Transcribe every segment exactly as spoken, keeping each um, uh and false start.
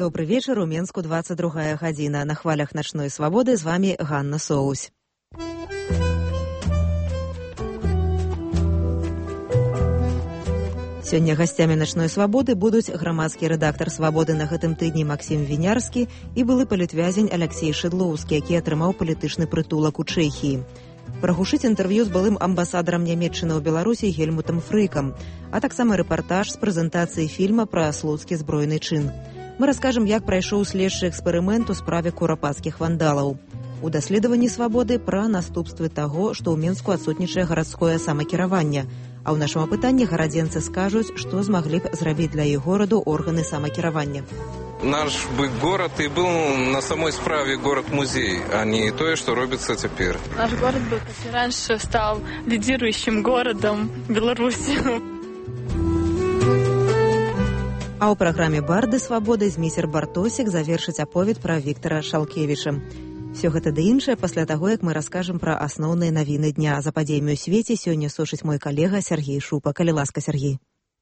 Добрый вечер, у Менску двадцать другая гадзіна. На хвалях начной свободы з вами Ганна Соусь. Сёння гасцямі начной свободы будуць грамадскі рэдактар свабоды на гэтым тыдні Максім Вінярскі і былы палітвязень Алексей Шыдлоўскі, які атрымаў палітычны прытулак у Чэхіі. Прагушыць інтэрв'ю з былым амбасадарам Нямецчыны ў Беларусі Гельмутам Фрыкам, а таксама рэпартаж з прэзентацыі фільма пра слуцкі збройны чын. Мы раскажам, як прайшоў следчы эксперымент у справе курапацкіх вандалаў. У даследаванні свабоды пра наступствы таго, што ў Менску адсутнічае гарадское самакіраванне. А ў нашым апытанні гарадзенцы скажуць, што змаглі б зрабіць для іх гораду органы самакіравання. Наш бы город и был на самой справе город-музей, а не то, что робится теперь. Наш город бы, как и раньше, стал лидирующим городом Беларуси. А ў праграме «Барды свабоды» Зміцер Бартосік завершыць аповед пра Віктара Шалкевіча. Все гэта ды іншае пасля таго, як мы раскажам пра асноўныя навіны дня. За падзеямі ў свеце сёння сушыць мой калега Сергей Шупа. Калі ласка, Сергей.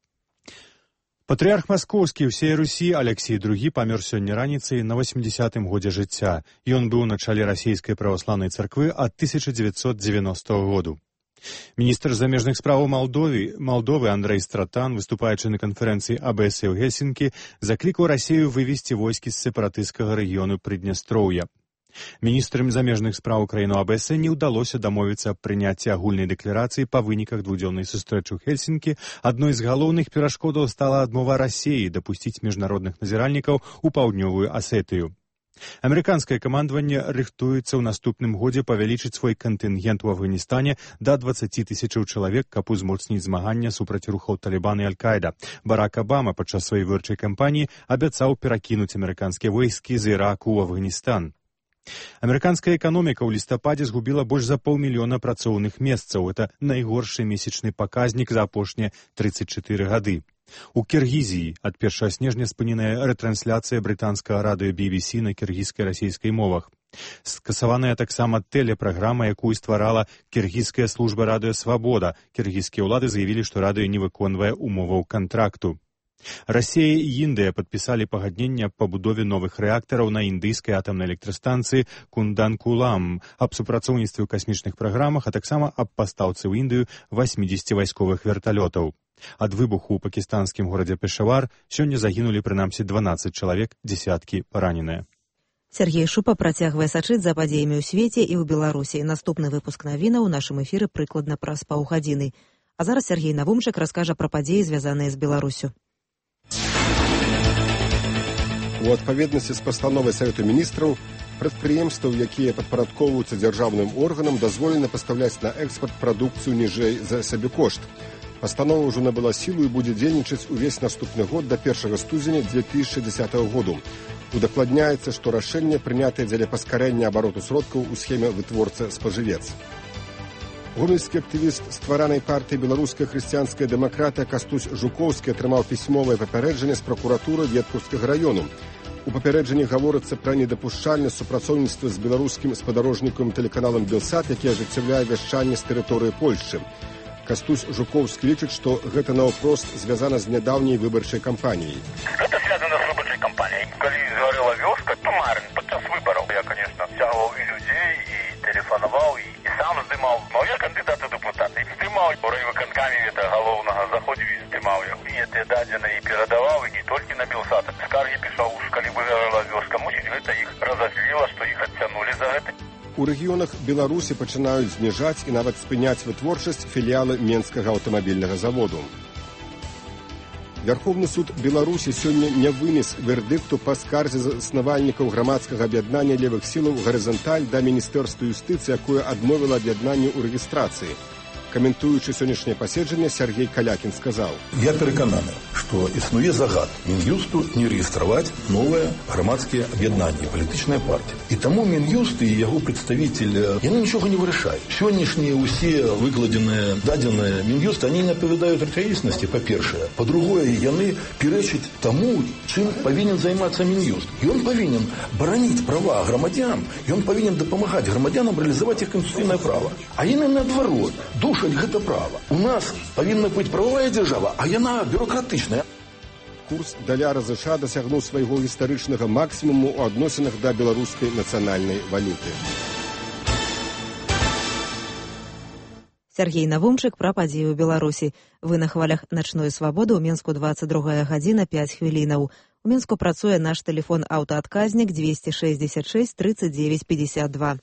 Патрыарх маскоўскі ўсей Русі Алексей другі памёр сёння раніцай на восьмідзясятым годзе жыцця. Ён быў на чале расійскай праваслаўнай царквы ад тысяча дзевяцьсот дзевяностага году. Міністр замежных справаў Малдовы, Малдовы Андрэй Стратан, выступаючы на канферэнцыі А Б С ў Гельсінкі, заклікаў Расію вывесці войскі з сепаратысцкага рэгіёну Прыднястроўя. Міністрам замежных спраў краіны А Б С не ўдалося дамовіцца аб прыняцці агульнай дэкларацыі па выніках двухдзённай сустрэчы ў Хельсінкі. Адной з галоўных перашкодаў стала адмова Расіі дапусціць міжнародных назіральнікаў у паўднёвую Асетыю. Амерыканскае камандаванне рыхтуецца ў наступным годзе павялічыць свой кантынгент у Афганістане да дваццаці тысячаў чалавек, каб узмоцніць змагання супраць рухаў Талібан і Аль-Каіда. Барак Абама падчас сваёй выбарчай кампаніі абяцаў перакінуць амерыканскія войскі з Іраку ў Афганістан. Амерыканская эканоміка ў лістападзе згубіла больш за паўмільёна працоўных месцаў. Это найгоршы месячны паказнік за апошнія трыццаць чатыры гады. У Кіргізіі ад першага снежня спыненая рэтрансляцыя брытанскага радыё Би Би Си на кіргізскай і расійскай мовах. Скасаваная таксама тэлепраграма, якую стварала кіргізская служба радыё «Свабода». Кіргізскія ўлады заявілі, што радыё не выконвае умоваў кантракту. Расія і Індыя падпісалі пагадненне аб пабудове новых рэактараў на індыйскай атамнай электрастанцыі Кундан-Кулам, аб супрацоўніцтве ў касмічных праграмах, а таксама аб пастаўцы ў Індыю васьмідзесяці вайсковых верталётаў. Ад выбуху ў пакістанскім горадзе Пешавар сёння загінулі прынамсі дванаццаць чалавек, дзесяткі параненыя. Сергей Шупа працягвае сачыць за падзеямі ў свеце і ў Беларусі. Наступны выпуск навінаў у нашым эфіры прыкладна праз паўгадзіны. А зараз Сергей Навумчык раскажа пра падзеі, звязаныя з Беларусю. У адпаведнасці з пастановай Савету міністраў прадпрыемстваў, якія падпарадкоўваюцца дзяржаўным органам, дазволена пастаўляць на экспарт прадукцыю ніжэй за сабекошт. Пастанова ўжо набыла сілу і будзе дзейнічаць увесь наступны год да першага студзеня дзве тысячы дзесятага году. Удакладняецца, што рашэнне прынятае дзеля паскарэння абароту сродкаў у схеме вытворца-спажывец. Гомельскі актывіст стваранай партыі «Беларуская хрысціянская дэмакратыя» Кастусь Жукоўскі атрымаў пісьмовае папярэджанне з пракуратуры Веткаўскага раёну. У папярэджанні гаворыцца пра недапушчальнасць супрацоўніцтва з беларускім спадарожнікам тэлеканалам «Белсат», які ажыццяўляе вяшчанне з тэрыторыі Польшчы. Кастусь Жукоўскі лічыць, што гэта наўпрост звязана з нядаўняй выбарчай кампаніяй. Гэта звязана з выбарчай кампаніяй. Калі згарэла вёска, то марн падчас выбараў. Я, конечно, сцягваў і людзей, і тэлефанаваў, і, і сам здымаў. Но я кандыдат у дэпутаты. Здымаў у райвыканкамі гэта галоўнага, заходзіў і здымаў я. І гэтыя дадзеныя і перадаваў, і не толькі на Белсат. Скаргі пішаў, калі выгарала вёска. Мусіць, гэта іх разазліла, што іх адцянулі за гэта. У рэгіёнах Беларусі пачынаюць зніжаць і нават спыняць вытворчасць філіялы Менскага аўтамабільнага заводу. Вярхоўны суд Беларусі сёння не вынес вердыкту па скарзе заснавальнікаў грамадскага аб'яднання левых сілаў «Гарызанталь» да Міністэрства юстыцыі, якое адмовіла аб'яднанню ў рэгістрацыі. Каментуючы сённяшняе паседжанне, Сергей Калякін сказаў: «Я перакананы, што існуе загад Мін'юсту не рэгістраваць новыя грамадскія аб'яднанні, палітычныя партыі. І таму Мін'юст і яго прадставіцель, яны нічога не вырашаюць. Сённяшнія ўсе выкладзеныя дадзеныя Мін'юста, они не адпавядаюць рэчаіснасці, па-першае. Па-другое, яны перечаць таму, чым павінен займацца Мін'юст. Ён павінен бараніць права грамадзян, ён павінен дапамагаць грамадзянам рэалізаваць іх канстытуцыйнае права. А яны наадварот, душ гэта права. У нас павінна быць прававая дзяржава, а яна бюрократычная. курс даляра ЗША дасягнуў свайго гістарычнага максімуму ў адносінах да беларускай нацыянальнай валюты. Сергей Навумчык пра падзеі ў Беларусі. Вы на хвалях начной свабоды. У Менску двадцать другая гадзіна пяць хвілінаў. У Менску працуе наш тэлефон аўтаадказнік двести шестьдесят шесть тридцать девять пятьдесят два.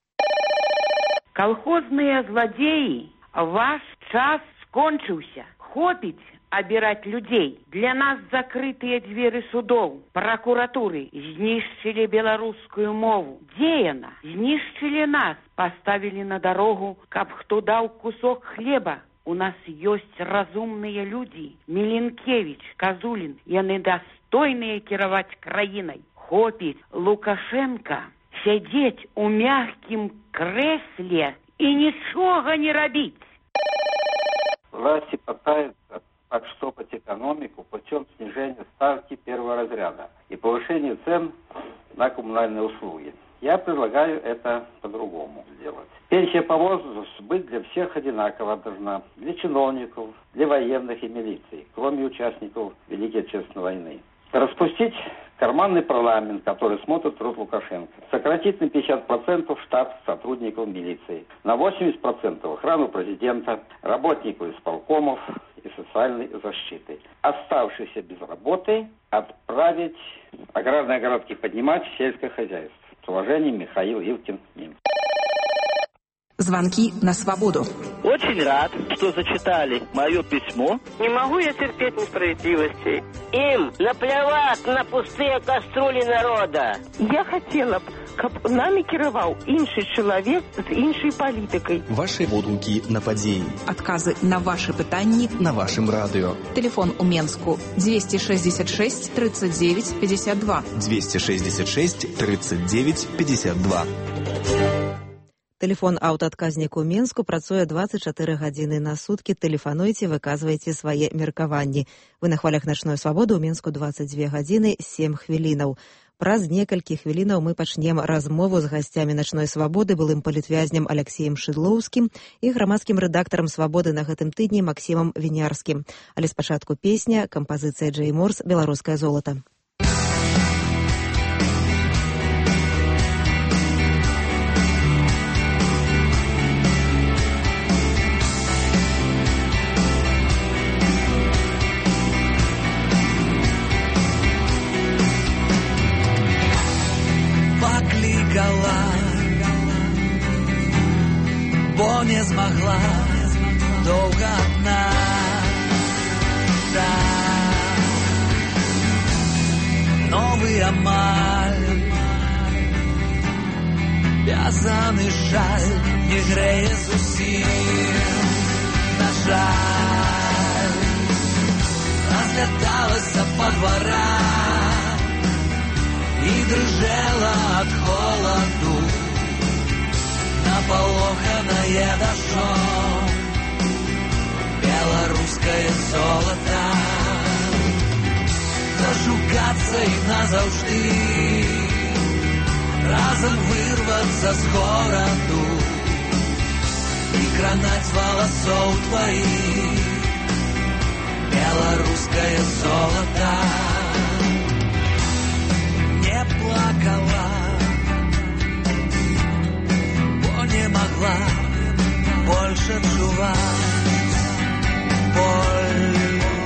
Колхозные злодеи, ваш час скончыўся. Хопіць обирать людей. Для нас закрытые двери судов, прокуратуры знищили белорусскую мову. Дзеяна знищили нас, поставили на дорогу, каб хто дал кусок хлеба. У нас есть разумные люди. Миленкевич, Козулин, яны достойные кіраваць краиной. Хопить Лукашенко сидеть у мягким кресле и ничего не робить. Власти пытаются подштопать экономику путем снижения ставки первого разряда и повышения цен на коммунальные услуги. Я предлагаю это по-другому сделать. Пенсия по возрасту быть для всех одинаково должна. Для чиновников, для военных и милиции, кроме участников Великой Отечественной войны. Распустить карманный парламент, который смотрит труд Лукашенко. Сократить на пятьдесят процентов штат сотрудников милиции. На восемьдесят процентов охрану президента, работников исполкомов и социальной защиты. Оставшиеся без работы отправить аграрные огородки поднимать в сельское хозяйство. С уважением, Михаил Ивкин, Минск. Звонки на свободу. Очень рад, что зачитали мое письмо. Не могу я терпеть несправедливости. Им наплевать на пустые кастрюли народа. Я хотела б, каб нами кіраваў іншы чалавек з іншай палітыкай. Ваши водгукі на падзеі. Адказы на ваши пытанні на вашем радио. Телефон у Менску двести шестьдесят шесть тридцать девять пятьдесят два. двести шестьдесят шесть тридцать девять пятьдесят два. Тэлефон аўтаадказніку Менску працуе двадцать чатыры гадзіны на суткі. Тэлефануйце, выказвайце свае меркаванні. Вы на хвалях начной свабоды. У Менску двадцать две гадзіны сем хвілінаў. Праз некалькі хвілінаў мы пачнем размову з гасцямі начной свабоды, былым палітвязням Алексеем Шыдлоўскім і грамадскім рэдактарам свабоды на гэтым тыдні Максімам Вінярскім. Але спачатку песня, кампазіцыя Джей Морс «Беларускае золата». Бо не змагла доўга адна. Так, новы амаль вязаны жаль не грэе зусім. На жаль, разляталася па дварах і дрыжэла ад холаду. Наполоханное дождем белорусское золото. Зашукаться и назаўжды разом вырваться с городу и кранать волосов твоих белорусское золото. Не плакала, не могла больше чувать боль.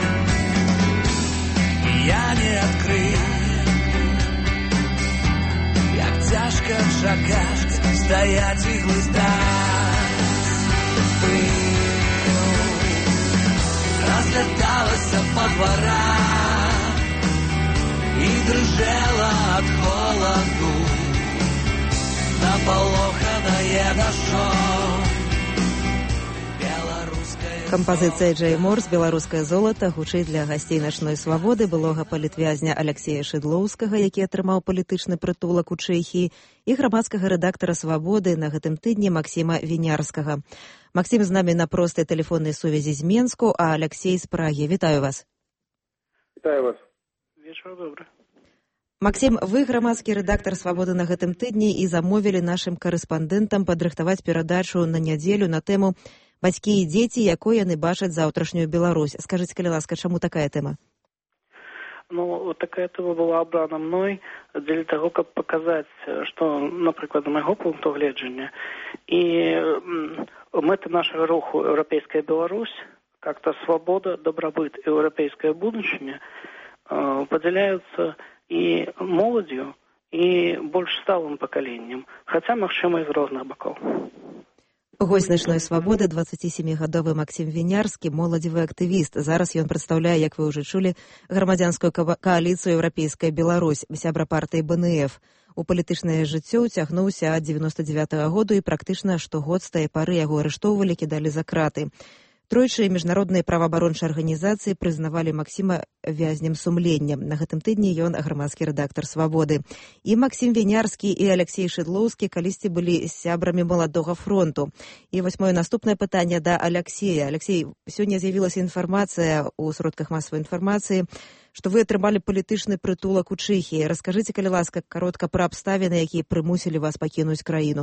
Я не открыл, як тяжко шагать, стоять и глыздать. Пыл разлеталась по дворам и дрыжела от холоду. Наполоханное дождем. Кампазіцыя Джей Морс «Беларускае золата» гучыць для гасцей начной свабоды, былога палітвязня Алексея Шыдлоўскага, які атрымаў палітычны прытулак у Чэхіі, і грамадскага рэдактара свабоды на гэтым тыдні Максіма Вінярскага. Максім з намі на простай тэлефоннай сувязі з Менску, а Алексей з Прагі. Вітаю вас. Вітаю вас. Вечар добры. Максім, вы грамадскі рэдактар свабоды на гэтым тыдні і замовілі нашым карэспандэнтам падрыхтаваць перадачу на нядзелю на тэму «Бацькі і дзеці, якой яны бачаць заўтрашнюю Беларусь». Скажыце, калі ласка, чаму такая тэма? Ну, вот такая тема была обрана мной для того, каб показать, что, например, на моего пункту гледжання и мэты нашего руху «Европейская Беларусь», как-то свобода, добробыт и европейская будущее э, поделяются и молодью, и больш сталым пакаленнем, хаця, магчыма, і з розных бакоў. Госць начной свабоды, дваццацісямігадовы Максім Вінярскі, моладзевы актывіст. Зараз ён прадстаўляе, як вы ўжо чулі, грамадзянскую кааліцыю «Еўрапейская Беларусь», сябра партыі бэ эн эф. У палітычнае жыццё уцягнуўся ад дзевяноста дзевятага году і практычна штогод з тае пары яго арыштоўвалі, кідалі за краты. Тройчы міжнародныя праваабарончыя арганізацыі прызнавалі Максіма вязнем сумлення. На гэтым тыдні ён грамадскі рэдактар «Свабоды». І Максім Вінярскі, і Алексей Шыдлоўскі калісьці былі сябрамі маладога фронту. І вось маё наступнае пытанне да Алексея. Алексей, сёння з'явілася інфармацыя ў сродках масавай інфармацыі, што вы атрымалі палітычны прытулак у Чэхіі. Раскажыце, калі ласка, каротка пра абставіны, якія прымусілі вас пакінуць краіну.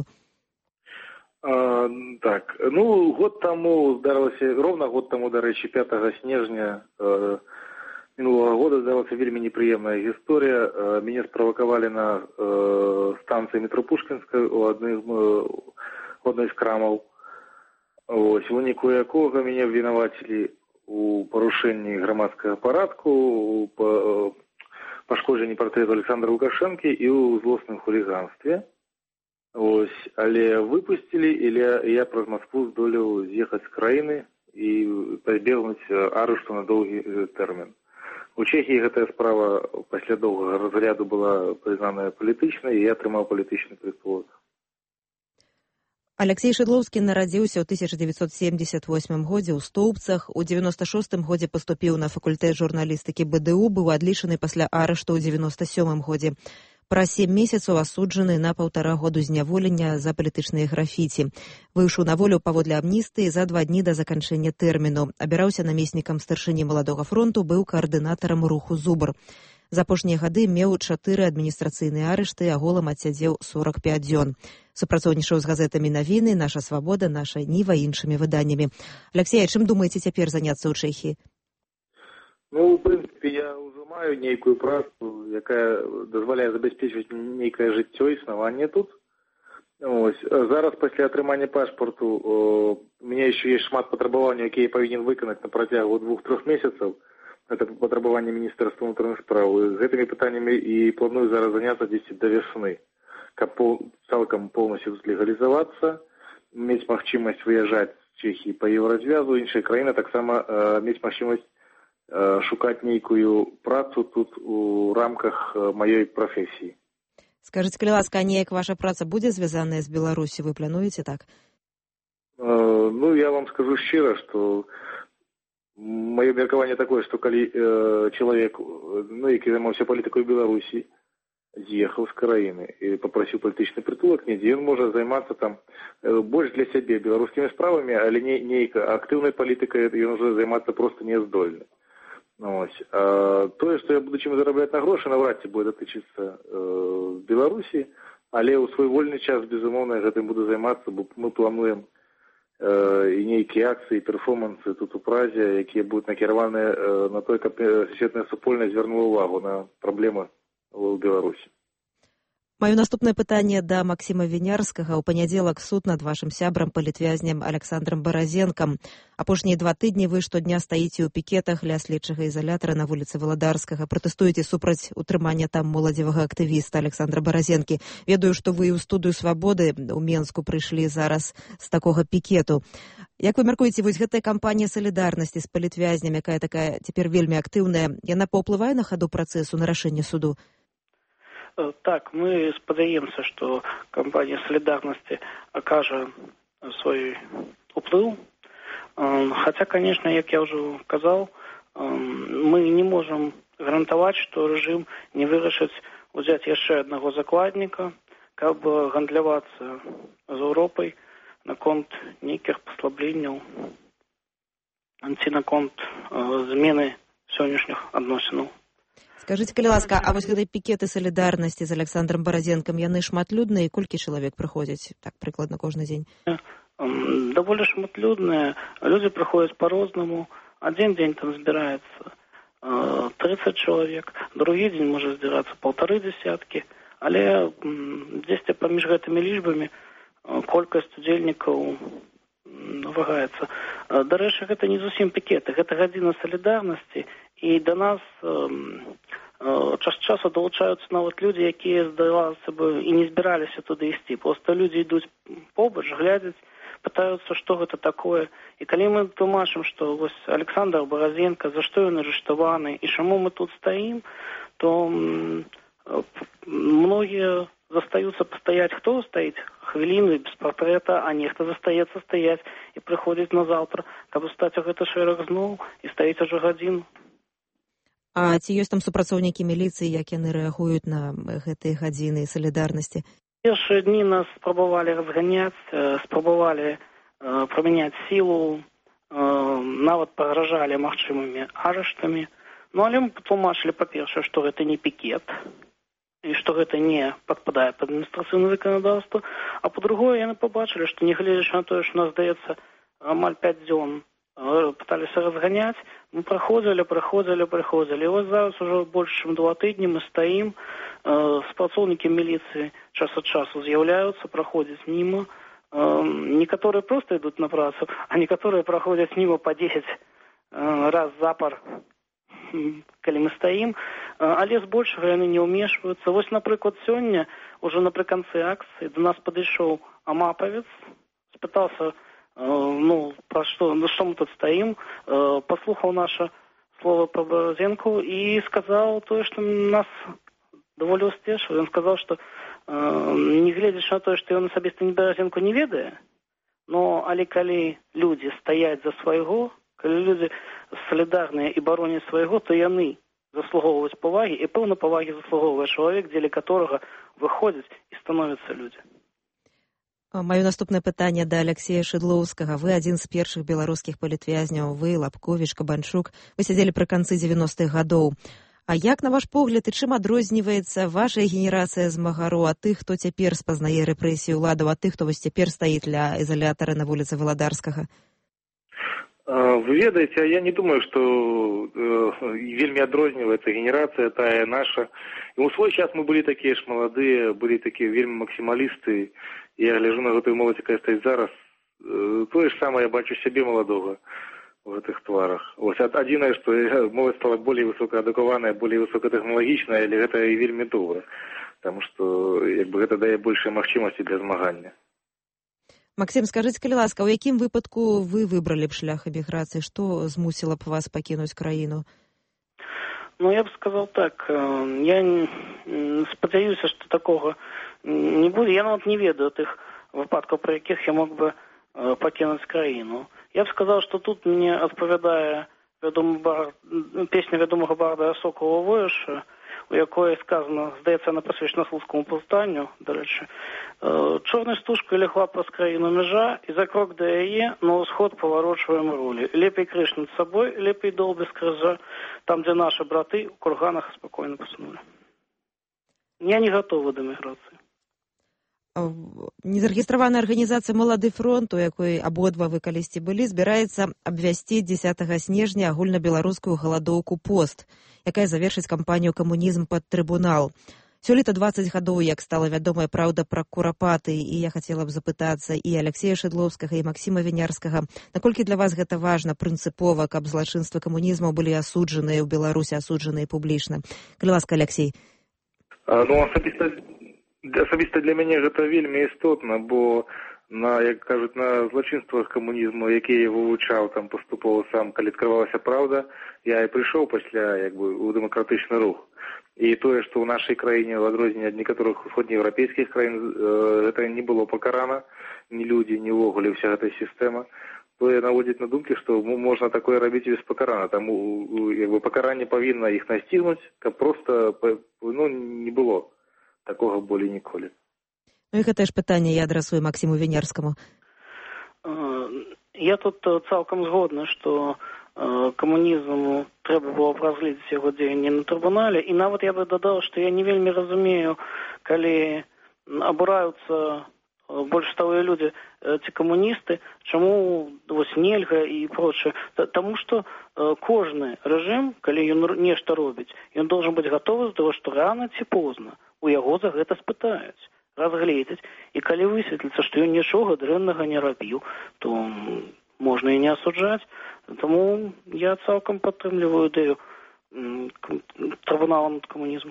А, так, ну, год тому, здарылася, ровно год тому, до речі, пятого снежня э, минулого года здарылася вельмі неприемная гісторія. Э, меня спровоковали на э, станции метро Пушкинская у одной, э, одной из крамов. Ось, у никоякого меня виноватили у порушенні громадского порядку, у по, пошкодженні портрету Александра Лукашенки и у злостном хулиганстве. Ось, але выпустили, или я праз Москву здолеў з'ехаць з краіны і пазбегнуць арышту на доўгі тэрмін. У Чэхіі гэтая справа пасля доўгага разряду была прызнаная палітычнай, і я атрымаў палітычны прытулак. Алексей Шыдлоўскі нарадзіўся ў тысяча дзевяцьсот семьдесят восьмым годзе ў Стоўбцах, у дзевяноста шостым годзе паступіў на факультэт журналістыкі бэ дэ у, быў адлічаны пасля арышту ў дзевяноста сёмым годзе. Праз сем месяцаў асуджаны на паўтара году зняволення за палітычныя графіці. Выйшаў на волю паводле амністыі за два дні да заканчэння тэрміну. Абіраўся намеснікам старшыні маладога фронту, быў каардынатарам руху «Зубр». За апошнія гады меў чатыры адміністрацыйныя арышты, аголам адсядзеў сорок пяць дзён. Супрацоўнічаў з газетамі «Навіны», «Наша свабода», «Наша Ніва» і іншымі выданнямі. Алексей, чым думаеце цяпер заняцца ў Чэхіі? Ну, в принципе, я уже маю нейкую працу, якая дазваляе забяспечваць нейкае жыццё, існаванне тут. Ось. Зараз, пасля атрымання пашпарту, у меня еще есть шмат патрабаванняў, якія я павінен выканаць на працягу двух-трох месяцаў. Это патрабаванне Міністэрства ўнутраных спраў. Гэтымі пытаннямі і планую зараз заняцца дзесьці да вясны, каб пол, цалкам полностью легалізавацца, мець магчымасць выязджаць з Чэхіі па еўразвязу, іншыя краіны таксама э, мець магчымасць шукаць нейкую працу тут у рамках маёй прафесіі. Скажыце, калі ласка, неяк ваша праца будзе звязаная з Беларусі, вы плануеце так? Э, ну, я вам скажу шчыра, што маё меркаванне такое, што калі э, чалавек, ну, які займаўся палітыкай у Беларусі, з'ехаў з краіны і папрасіў палітычны прытулак, недзе ён можа займацца там э, больш для сябе беларускімі справамі, але не, нейка актыўнай палітыкай ён уже займацца проста не здольны. Ось. А тое, што я буду чым зарабляць на грошы, навряд ці будзе датычыцца э, Беларусі, але ў свой вольны час, безумоўна, гэтым буду займацца, бо мы плануем э, і нейкія акцыі, перформансы тут у Празе, якія будуць накіраваныя э, на той, каб сусветная супольнасць звярнула ўвагу на праблемы ў Беларусі. Маё наступнае пытанне да Максіма Вінярскага. У панядзелак суд над вашым сябрам палітвязням Александрам Баразенкам. Апошнія два тыдні вы штодня стаіце ў пікетах ля следчага ізалятара на вуліцы Валадарскага. Пратэстуеце супраць утрымання там моладзевага актывіста Александра Баразенкі. Ведаю, што вы ў студыю «Свабоды» у Менску прыйшлі зараз з такога пікету. Як вы мяркуеце, вось гэтая кампанія салідарнасці з палітвязням, якая такая цяпер вельмі актыўная, яна паўплывае на хаду працэсу, на рашэнне суду? Так, мы спадзяемся, што кампанія салідарнасці акажа свой уплыў. Хаця, конечно, як я ўжо казаў, мы не можам гарантаваць, што рэжым не вырашыць узяць яшчэ аднаго закладніка, каб гандлявацца з Еўропай наконт нейкіх паслабленняў ці наконт змены сённяшніх адносінаў. Скажыце, калі ласка, а вось гэтай пікеты салідарнасці з Александром Баразенкам, яны шматлюдныя, і колькі чалавек прыходзяць, так, прыкладна кожны дзень? Даволі шматлюдныя, людзі прыходзяць па-рознаму, адзін дзень там збіраецца тридцать чалавек, другі дзень можа здзірацца паўтары дзесяткі, але дзесьці паміж гэтымі лічбамі колькасць удзельнікаў вагаецца. Дарэчы, гэта не зусім пікеты, гэта гадзіна салідарнасці, і да нас час часу далучаюцца нават людзі, якія, здавалася бы, і не збіраліся туды ісці. Проста людзі ідуць побач, глядзяць, пытаюцца, што гэта такое. І калі мы тлумачым, што вось Александр Баразенко, за што ён арыштаваны, і чаму мы тут стаім, то многія застаюцца пастаяць. Хто стаіць хвіліну без партрэта, а нехта застаецца стаяць і прыходзіць на заўтра, каб стаць у гэты шэраг зноў і стаіць ужо гадзіну. А ці ёсць там супрацоўнікі міліцыі, як яны рэагуюць на гэтыя гадзіны салідарнасці? Першыя дні нас спрабавалі разганяць, спрабавалі прымяняць сілу, нават пагражалі магчымымі арыштамі. Ну, але мы патлумачылі, па-першае, што гэта не пікет, і што гэта не падпадае пад адміністрацыйнае заканадаўства, а па-другое, яны пабачылі, што нягледзячы на тое, што нас, здаецца, амаль пяць дзён пыталіся разганяць, мы праходзілі, праходзілі, праходзілі. І вось зараз ужо больш, чым два тыдні мы стаім, спрацоўнікі міліцыі час ад часу з'яўляюцца, праходзяць міма. Некаторыя проста ідуць на працу, а некаторыя праходзяць міма па дзесяць раз запар, калі мы стаім, але збольшага яны не ўмешваюцца. Вось, напрыклад, сёння, ужо напрыканцы акцыі, да нас падышоў амапавец, спытаўся, ну, пра што, на што мы тут стаім, паслухаў наша слова пра Баразенку і сказаў тое, што нас даволі ўспешыла. Ён сказаў, што не гледзячы на тое, што ён асабіста не Баразенку не ведае, но але калі людзі стаяць за свайго, калі людзі салідарныя і бароняць свайго, то яны заслугоўваюць павагі, і пэўна павагі заслугоўвае чалавек, дзеля которага выходзяць і становяцца людзі. Маё наступнае пытанне да Алексея Шыдлоўскага. Вы адзін з першых беларускіх палітвязняў, вы, Лапковіч, Кабанчук, вы сядзелі пры канцы дзевяностых гадоў. А як, на ваш погляд, і чым адрозніваецца ваша генерацыя змагароў ад тых, хто цяпер спазнае рэпрэсіі ўладаў, ад тых, хто вось цяпер стаіць ля ізалятара на вуліцы Валадарскага? Вы ведаеце, я не думаю, што вельмі адрозніваецца генерацыя тая наша. І ў свой час мы былі такія ж маладыя, былі такія вельмі максімалісты. Я гляжу на гэтую моладзь, якая стаіць зараз. Тое ж самае я бачу сябе маладога в гэтых тварах. Вось адзінае, што моладзь стала болей высокаадукаваная, болей высокатэхналагічная, але гэта і вельмі добра, таму што як бы гэта дае большыя магчымасці для змагання. Максим, скажыце, калі ласка, у якім выпадку вы выбралі б шлях эміграцыі? Што змусіла б вас пакінуць краіну? Ну, я б сказаў так, я спадзяюся, што такога не будзе. Я нават не ведаю тых выпадкаў, пры якіх я мог бы пакінуць краіну. Я б сказаў, што тут мне адпавядае бар... песня вядомага барда Сокала Вояша, у якой сказано, здаецца, она прысвечана слуцкаму паўстанню, дарэчы, чорнай стужкай легла праз краіну мяжа, і за крок да яе на ўсход паварочваем рулі. Лепей крыж над сабой, лепей дол без крыжа, там, дзе нашы браты ў курганах спакойна паснулі. Я не гатовы да міграцыі. Незарэгістраваная арганізацыя «Малады фронт», у якой абодва вы калісьці былі, збіраецца абвясціць дзесятага снежня агульнабеларускую галадоўку «Пост», якая завершыць кампанію «Камунізм пад трыбунал». Сёлета дваццаць гадоў, як стала вядомая праўда пра курапаты, і я хацела б запытацца і Алексея Шыдлоўскага, і Максіма Вінярскага, наколькі для вас гэта важна, прынцыпова, каб злачынствы камунізму былі асуджаныя ў Беларусі, асуджаныя публічна? Калі ласка, Алексей. А, ну, асабіста, асабіста для мяне гэта вельмі істотна, бо на, як кажуць, на злачынствах камунізму, якія я вывучаў там паступова сам, калі адкрывалася праўда, я і прыйшоў пасля як бы у дэмакратычны рух. І тое, што ў нашай краіне, ў адрозненне ад некаторых усходнееўрапейскіх краін, гэта не было пакарана, ні людзі, ні ўвогуле ўся гэта сістэма, тое наводзіць на думкі, што можна такое рабіць без пакарана. Таму як бы пакаранне павінна іх насцігнуць, каб проста ну, не было такога болей ніколі. Ну і гэта ж пытанне я адрасую Максіму Вінярскаму. Я тут цалкам згодна, што камунізму трэба было б разгледзець яго дзеянні на трыбунале, і нават я бы дадаў, што я не вельмі разумею, калі абураюцца больш сталыя людзі ці камуністы, чаму вось нельга і прочее. Таму што кожны рэжым, калі ён нешта робіць, ён должен быць гатовы з таго, што рана ці позна у яго за гэта спытаюць, разгледзяць, і калі высветліцца, што ён нічога дрэннага не рабіў, то можна і не асуджаць. Таму я цалкам падтрымліваю ідэю трыбунала над камунізмам.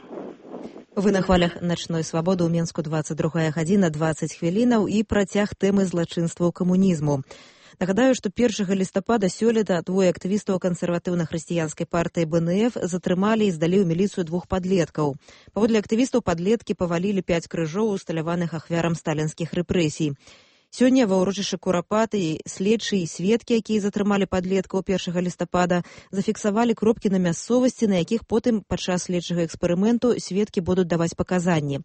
Вы на хвалях начной свабоды ў Менску двадцать другая гадзіна двадцать хвілінаў і працяг тэмы злачынстваў камунізму. Нагадаю, што першага лістапада сёлета двое актывістаў кансерватыўна-хрысціянскай партыі бэ эн эф затрымалі і здалі ў міліцыю двух падлеткаў. Паводле актывістаў падлеткі павалілі пяць крыжоў, усталяваных ахвярам сталінскіх рэпрэсій. Сёння ва ўрочышчы Курапаты следчы і сведкі, якія затрымалі падлеткаў першага лістапада, зафіксавалі кропкі на мясцовасці, на якіх потым падчас следчага эксперыменту сведкі будуць даваць паказанні.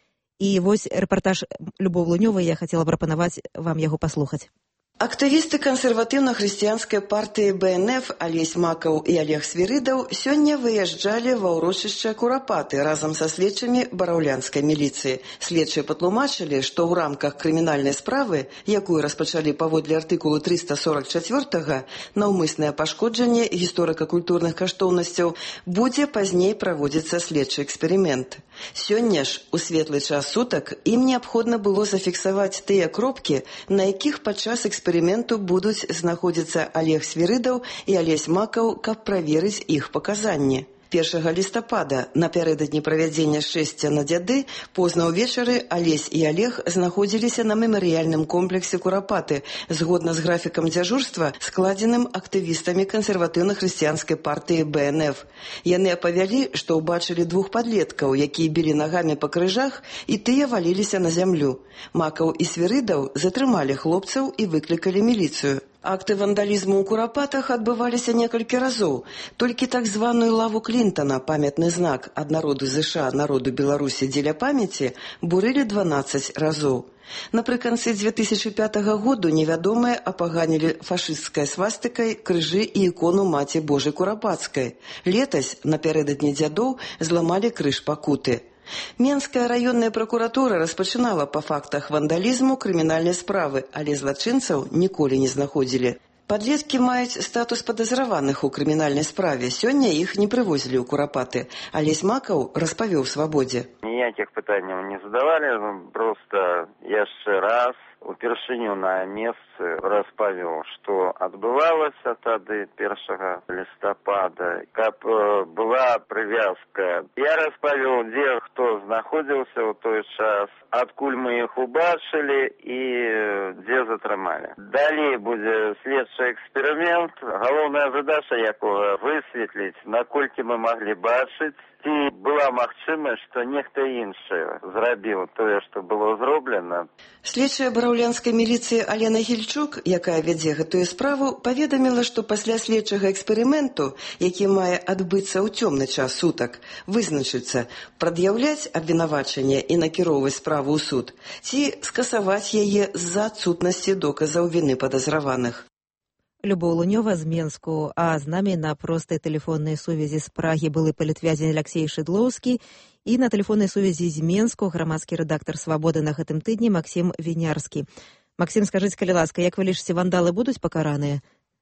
І вось рэпартаж Любоў Лунёвай, я хацела прапанаваць вам яго паслухаць. Актывісты кансерватыўна-хрысціянскай партыі бэ эн эф Алесь Макаў і Олег Свірыдаў сёння выязджалі ва ўрочышча Курапаты разам са следчымі бараўлянскай міліцыі. Следчыя патлумачылі, што ў рамках крымінальнай справы, якую распачалі паводле артыкулу трыста сорок чатыртага, наўмыснае пашкоджанне гісторыка-культурных каштоўнасцяў, будзе пазней праводзіцца следчы эксперымент. Сёння ж, у светлы час сутак, ім неабходна было зафіксаваць тыя кропкі, на якіх падчас эксперыменту будуць знаходзіцца Олег Свірыдаў і Алесь Макаў, каб праверыць іх паказанні. першага лістапада, напярэдадні правядзення шэсця на дзяды, позна ўвечары Алесь і Олег знаходзіліся на мемарыяльным комплексе Курапаты, згодна з графікам дзяжурства, складзеным актывістамі кансерватыўна-хрысціянскай партыі бэ эн эф. Яны апавялі, што ўбачылі двух падлеткаў, якія білі нагамі па крыжах, і тыя валіліся на зямлю. Макаў і Свірыдаў затрымалі хлопцаў і выклікалі міліцыю. Акты вандалізму ў Курапатах адбываліся некалькі разоў. Толькі так званую лаву Клінтана, памятны знак ад народу ЗША народу Беларусі дзеля памяці, бурылі дванаццаць разоў. Напрыканцы дзве тысячы пятага году невядомыя апаганілі фашысцкай свастыкай крыжы і ікону Маці Божай Курапацкай. Летась, напярэдадні дзядоў, зламалі крыж Пакуты. Менская раённая пракуратура распачынала па фактах вандалізму крымінальнай справы, але злачынцаў ніколі не знаходзілі. Падлеткі маюць статус падазраваных у крымінальнай справе. Сёння іх не прывозілі ў Курапаты. Алесь Макаў распавёў Свабодзе. Ніякіх пытанняў не задавалі, проста яшчэ раз упершыню на месцы распавёў, што адбывалася тады першага лістапада, каб была прывязка. Я распавёў, дзе хто знаходзіўся ў той час, адкуль мы іх убачылі і дзе затрымалі. Далей будзе следчы эксперымент, галоўная задача якога высветліць, наколькі мы маглі бачыць, ці была магчымасць, што нехта іншы зрабіў тое, што было зроблена. Следчая бараўлянскай міліцыі Алена Гільчук, якая вядзе гэтую справу, паведаміла, што пасля следчага эксперыменту, які мае адбыцца ў цёмны час сутак, вызначыцца, прад'яўляць абвінавачанне і накіроўваць справу ў суд, ці скасаваць яе з-за адсутнасці доказаў віны падазраваных. Любоў Лунёва з Менску, а з намі на простай тэлефоннай сувязі з Прагі былы палітвязень Алексей Шыдлоўскі і на тэлефоннай сувязі з Менску грамадскі рэдактар «Свабоды» на гэтым тыдні Максім Вінярскі. Максім, скажыце, калі ласка, як вы лічыце, вандалы будуць пакараныя?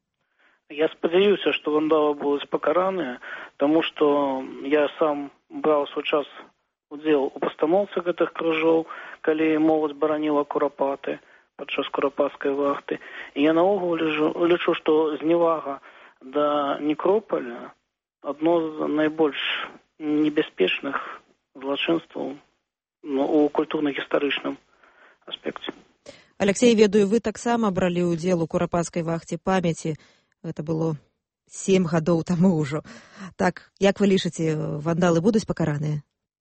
Я спадзяюся, што вандалы будуць пакараныя, таму што я сам браў свой час удзел у пастаноўцы гэтых крыжоў, калі моладзь бараніла Курапаты падчас курапацкай вахты. І я наогул лічу, што зневага да некропаля адно з найбольш небяспечных злачынстваў у культурна-гістарычным аспекце. Алексей, ведаю, вы таксама бралі ўдзел у курапацкай вахце памяці. Гэта было сем гадоў таму ўжо. Так, як вы лічыце, вандалы будуць пакараныя?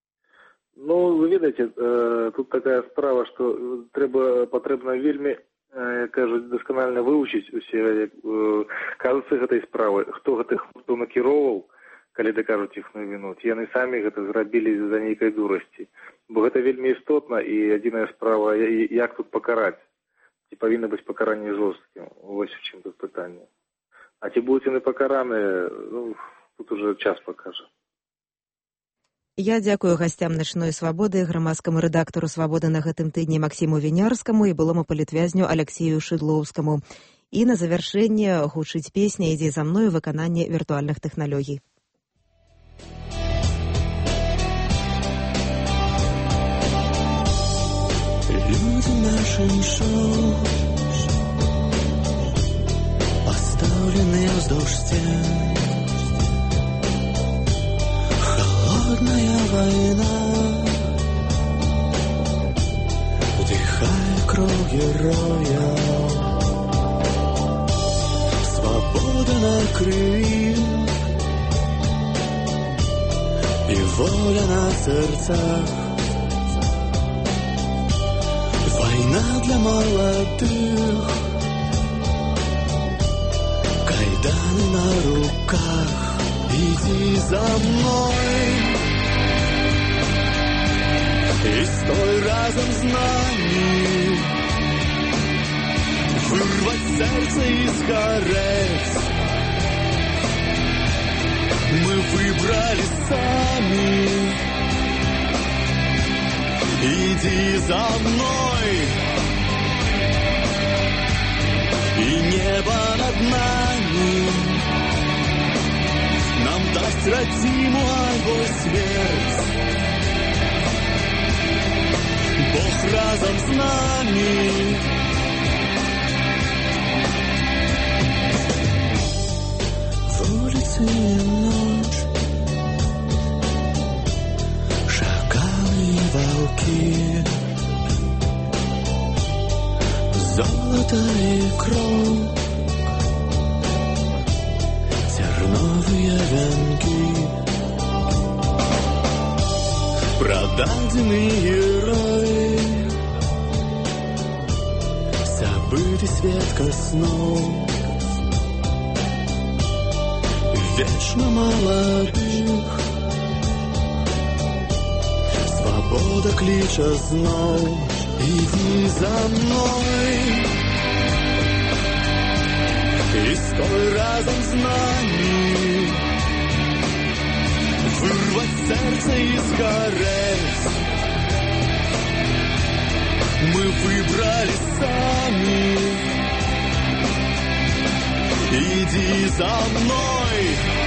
Ну, вы ведаеце, тут такая справа, што трэба патрэбна вельмі, кажуць, дасканальна вывучыць усе казусы гэтай справы, хто гэтых хлопцаў накіроўваў, калі дакажуць іх на віну, ці яны самі гэта зрабілі з-за нейкай дурасці. Бо гэта вельмі істотна, і адзіная справа, як тут пакараць, ці павінна быць пакаранне жорсткім. Вось у чым тут пытанне. А ці будуць яны пакараныя, ну, тут уже час пакажа. Я дзякую гасцям начной свабоды, грамадскаму рэдактару свабоды на гэтым тыдні Максіму Вінярскаму і былому палітвязню Алексею Шыдлоўскаму. І на завяршэнне гучыць песня «Ідзі за мною» выкананне віртуальных тэхналогій. Люди наши шоу поставлены вздолж стен. Холодная война, вдыхая кровь героя. Свобода на крови и воля на сердцах. Война для молодых, кайданы на руках. Иди за мной и стой разом с нами, вырвать сердце и сгореть мы выбрали сами. Иди за мной, и небо над нами нам даст родимую альбо смерть. Бог разом с нами. В улице ночь, шакалы и волки, золото и кровь, терновые венки. Продажный герой, забытый свет ко сну, вечно молодых. Свобода клича знов, иди за мной и стой разом с нами, вырвать сердце и сгореть мы выбрали сами. Иди за мной,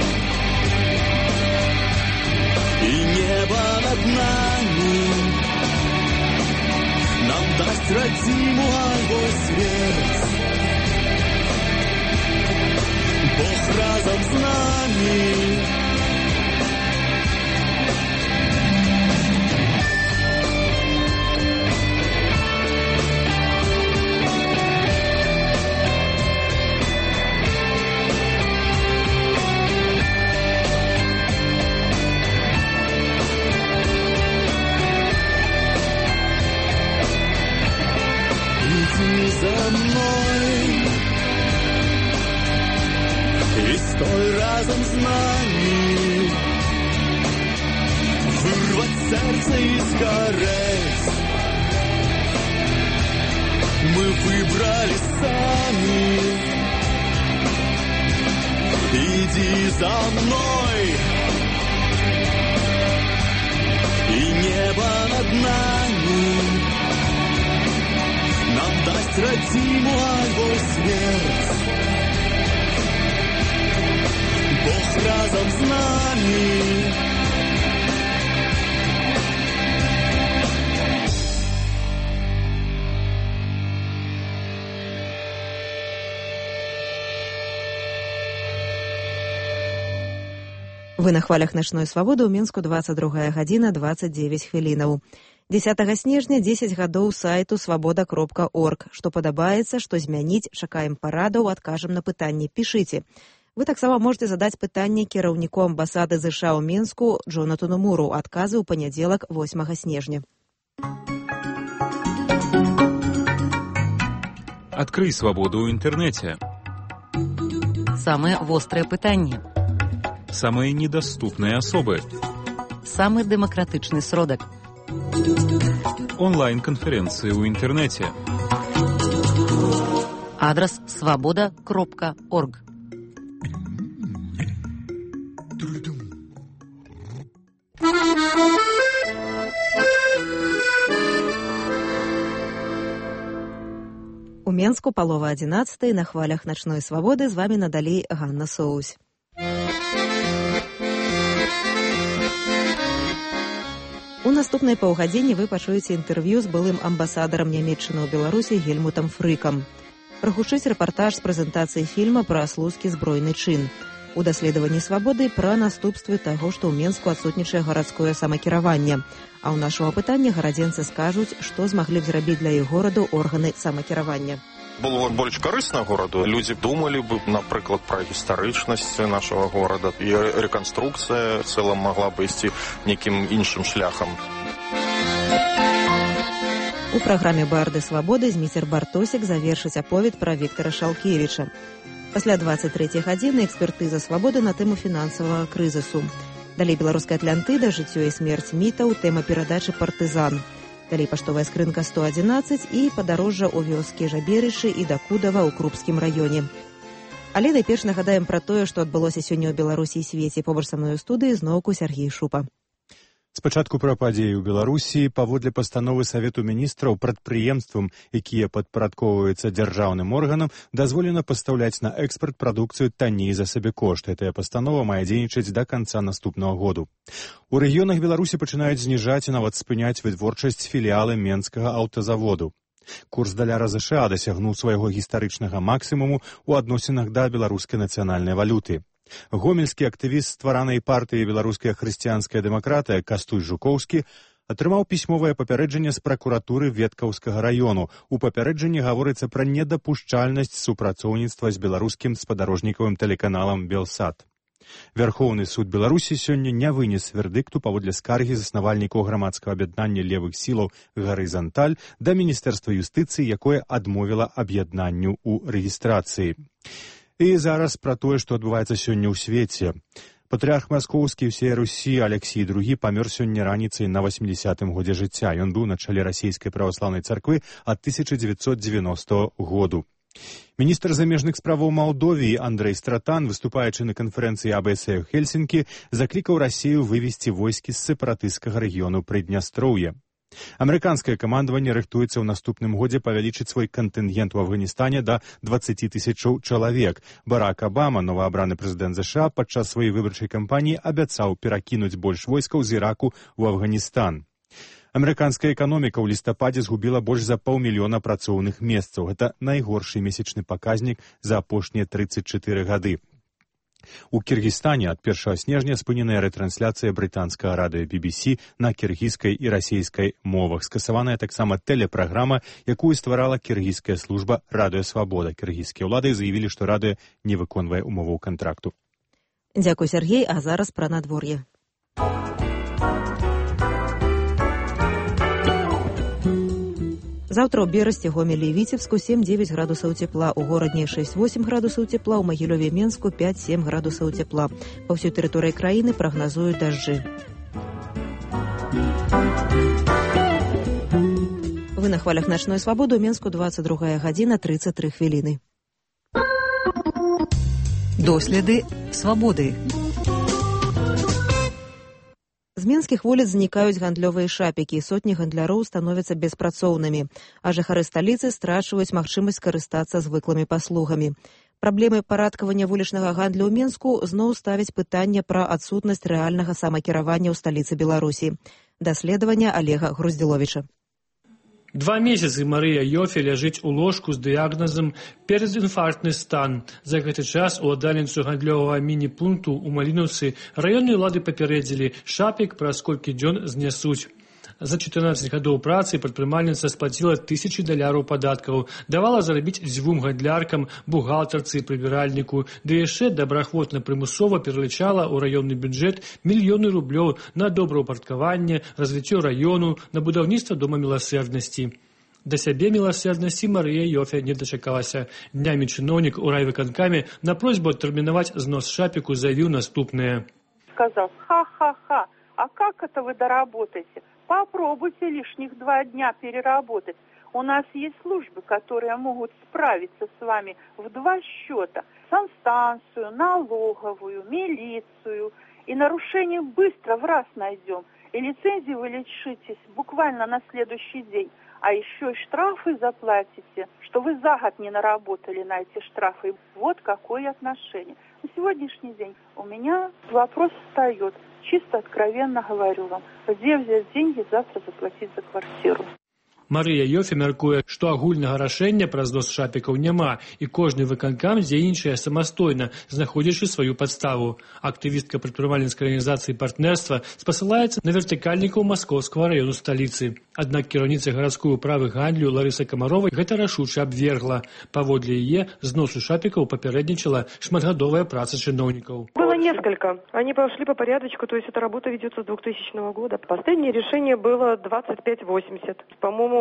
и небо над нами нам даст родимую альбо смерть. Бог разом с нами. Иди за мной и стой разом с нами, вырвать сердце и сгореть мы выбрали сами. Иди за мной, и небо над нами нам даст родимую альбо смерть. Бог разом с нами. Вы на хвалях начной свабоды ў Мінску двадцать другая гадзіна двадцать девять хвілінаў. дзесятага снежня дзесяць гадоў сайту свабода кропка орг. Што падабаецца, што змяніць, чакаем парадаў, адкажам на пытанні. Пішыце. Вы таксама можете задаць пытанне кіраўніку амбасады ЗША ў Мінску Джонатану Муру. Адказы ў панядзелак восьмага снежня. Открый свободу ў інтэрнэце. Самые вострые пытанні. Самые недоступные особы. Самый демократычны сродак. Онлайн-конференции ў інтэрнэце. Адрес свобода кропка орг. Thank you. Менску палова адзінаццатай на хвалях начной свабоды. З вамі надалей Ганна Соусь. У наступнай паўгадзіне вы пачуеце інтэрв'ю з былым амбасадарам Нямецчыны ў Беларусі Гельмутам Фрыкам. Прагучыць рэпартаж з прэзентацыі фільма пра слуцкі збройны чын. У даследаванні свабоды пра наступствы таго, што ў Менску адсутнічае гарадское самакіраванне. А ў нашого пытання гарадзенцы скажуць, што змаглі б зрабіць для іх гораду органы самакіравання. Было больш карысна гораду. Людзі думалі б, напрыклад, пра гістарычнасць нашага горада. І рэканструкцыя в цэлым магла б ісці нейкім іншым шляхам. У праграме «Барды свабоды» Зміцер Бартосік завершыць аповед пра Віктара Шалкевіча. Пасля дваццаць трэцяй гадзіны экспертыза свабоды на тэму фінансавага крызісу. Далей беларуская Атлантыда, жыццё і смерць мітаў, тэма перадачы партызан. Далей паштовая скрынка сто адзінаццаць і падарожжа ў вёскі Жаберышы і Дакудава ў Крупскім раёне. Але найперш нагадаем пра тое, што адбылося сёння ў Беларусі і свеце. Побач са мною ў студыі зноўку Сергей Шупа. Спачатку пра падзеі ў Беларусі паводле пастановы Савету міністраў прадпрыемствам, якія падпарадкоўваюцца дзяржаўным органам, дазволена пастаўляць на экспарт прадукцыю танней за сабекошт. Гэтая пастанова мае дзейнічаць да канца наступнага году. У рэгіёнах Беларусі пачынаюць зніжаць і нават спыняць вытворчасць філіалы Менскага аўтазаводу. Курс даляра ЗША дасягнуў свайго гістарычнага максімуму ў адносінах да беларускай нацыянальнай валюты. Гомельскі актывіст стваранай партыі «Беларуская хрысціянская дэмакратыя» Кастусь Жукоўскі атрымаў пісьмовае папярэджанне з пракуратуры Веткаўскага раёну. У папярэджанні гаворыцца пра недапушчальнасць супрацоўніцтва з беларускім спадарожнікавым тэлеканалам «Белсат». Вярхоўны суд Беларусі сёння не вынес вердыкту паводле скаргі заснавальнікаў грамадскага аб'яднання левых сілаў «Гарызанталь» да Міністэрства юстыцыі, якое адмовіла аб'яднанню ў рэгістрацыі. І зараз пра тое, што адбываецца сёння ў свеце. Патрыарх Маскоўскі ўсей Русі Алексій другі памёр сёння раніцай на восьмідзясятым годзе жыцця. Ён быў на чале расійскай праваслаўнай царквы ад тысяча дзевяцьсот дзевяностага году. Міністр замежных справаў Малдовіі Андрэй Стратан, выступаючы на канферэнцыі А Б С ў Хельсінкі, заклікаў Расію вывесці войскі з сепаратысцкага рэгіёну Прыднястроўя. Амерыканскае камандаванне рыхтуецца ў наступным годзе павялічыць свой кантынгент у Афганістане да дваццаці тысячаў чалавек. Барак Абама, новаабраны прэзідэнт ЗША, падчас сваёй выбарчай кампаніі абяцаў перакінуць больш войскаў з Іраку ў Афганістан. Амерыканская эканоміка ў лістападзе згубіла больш за паўмільёна працоўных месцаў. Гэта найгоршы месячны паказнік за апошнія трыццаць чатыры гады. У Кіргізстане ад першага снежня спыненая рэтрансляцыя брытанскага радыё Би Би Си на кіргізскай і расійскай мовах. Скасаваная таксама тэлепраграма, якую стварала кіргізская служба «Радыё Свабода». Кіргізскія ўлады заявілі, што радыё не выконвае умоваў кантракту. Дзякуй, Сергей, а зараз пра надвор'е. Заўтра ў Берасці, Гомелі і Віцебску сем-дзевяць градусаў цепла, у горадні шэсць-восем градусаў цепла, у Магілёве і Менску пяць-сем градусаў цепла. Па ўсёй тэрыторыі краіны прагназуюць дажджы. Вы на хвалях начной свабоды, у Менску дваццаць другая гадзіна трыццаць тры хвіліны. Доследы свабоды. З менскіх вуліц знікаюць гандлёвыя шапікі, сотні гандляроў становяцца беспрацоўнымі, а жыхары сталіцы страчваюць магчымасць карыстацца звыклымі паслугамі. Праблемы парадкавання вулічнага гандлю ў Менску зноў ставяць пытанне пра адсутнасць рэальнага самакіравання ў сталіцы Беларусі. Даследаванне Олега Груздзіловіча. Два месяцы Марыя Йофе ляжыць у ложку з дыягназам перадінфарктны стан. За гэты час уладальніцу гандлёвага міні-пункту ў Малінаўцы раённыя ўлады папярэдзілі, шапік праз колькі дзён знясуць. За чатырнаццаць гадоў працы прадпрымальніца сплаціла тысячы даляраў падаткаў, давала зарабіць дзвюм гандляркам, бухгалтарцы, прыбіральніку, ды яшчэ добраахвотна прымусова пералічала ў раённы бюджэт мільёны рублёў на добраўпарадкаванне, развіццё раёну, на будаўніцтва дома міласэрнасці. Да сябе міласэрнасці Марыя Йофе не дачакалася. Днямі чыноўнік у райвыканкаме на просьбу адтэрмінаваць знос шапіку заявіў наступнае. Сказав, ха-ха-ха, а как это вы доработаете? Попробуйте лишних два дня переработать. У нас есть службы, которые могут справиться с вами в два счета. Санстанцию, налоговую, милицию. И нарушение быстро в раз найдем. И лицензии вы лишитесь буквально на следующий день. А еще и штрафы заплатите, что вы за год не наработали на эти штрафы. Вот какое отношение. На сегодняшний день у меня вопрос встает. Чисто откровенно говорю вам. Где взять деньги завтра заплатить за квартиру? Марыя Ёфе мяркуе, што агульнага рашэння пра знос шапікаў няма, і кожны выканкам дзейнічае самастойна, знаходзячы сваю падставу. Актывістка прадпрымальніцкай арганізацыі партнерства спасылаецца на вертыкальнікаў маскоўскага раёну сталіцы. Аднак кіраўніца гарадской управы гандлю Ларыса Камарова гэта рашуча абвергла. Паводле яе, зносу шапікаў папярэднічала шматгадовая праца чыноўнікаў. Было несколько. Они пошли по порядочку, то есть эта работа ведется с двухтысячного года. Последнее решение было двадцать пять восемьдесят. По-моему,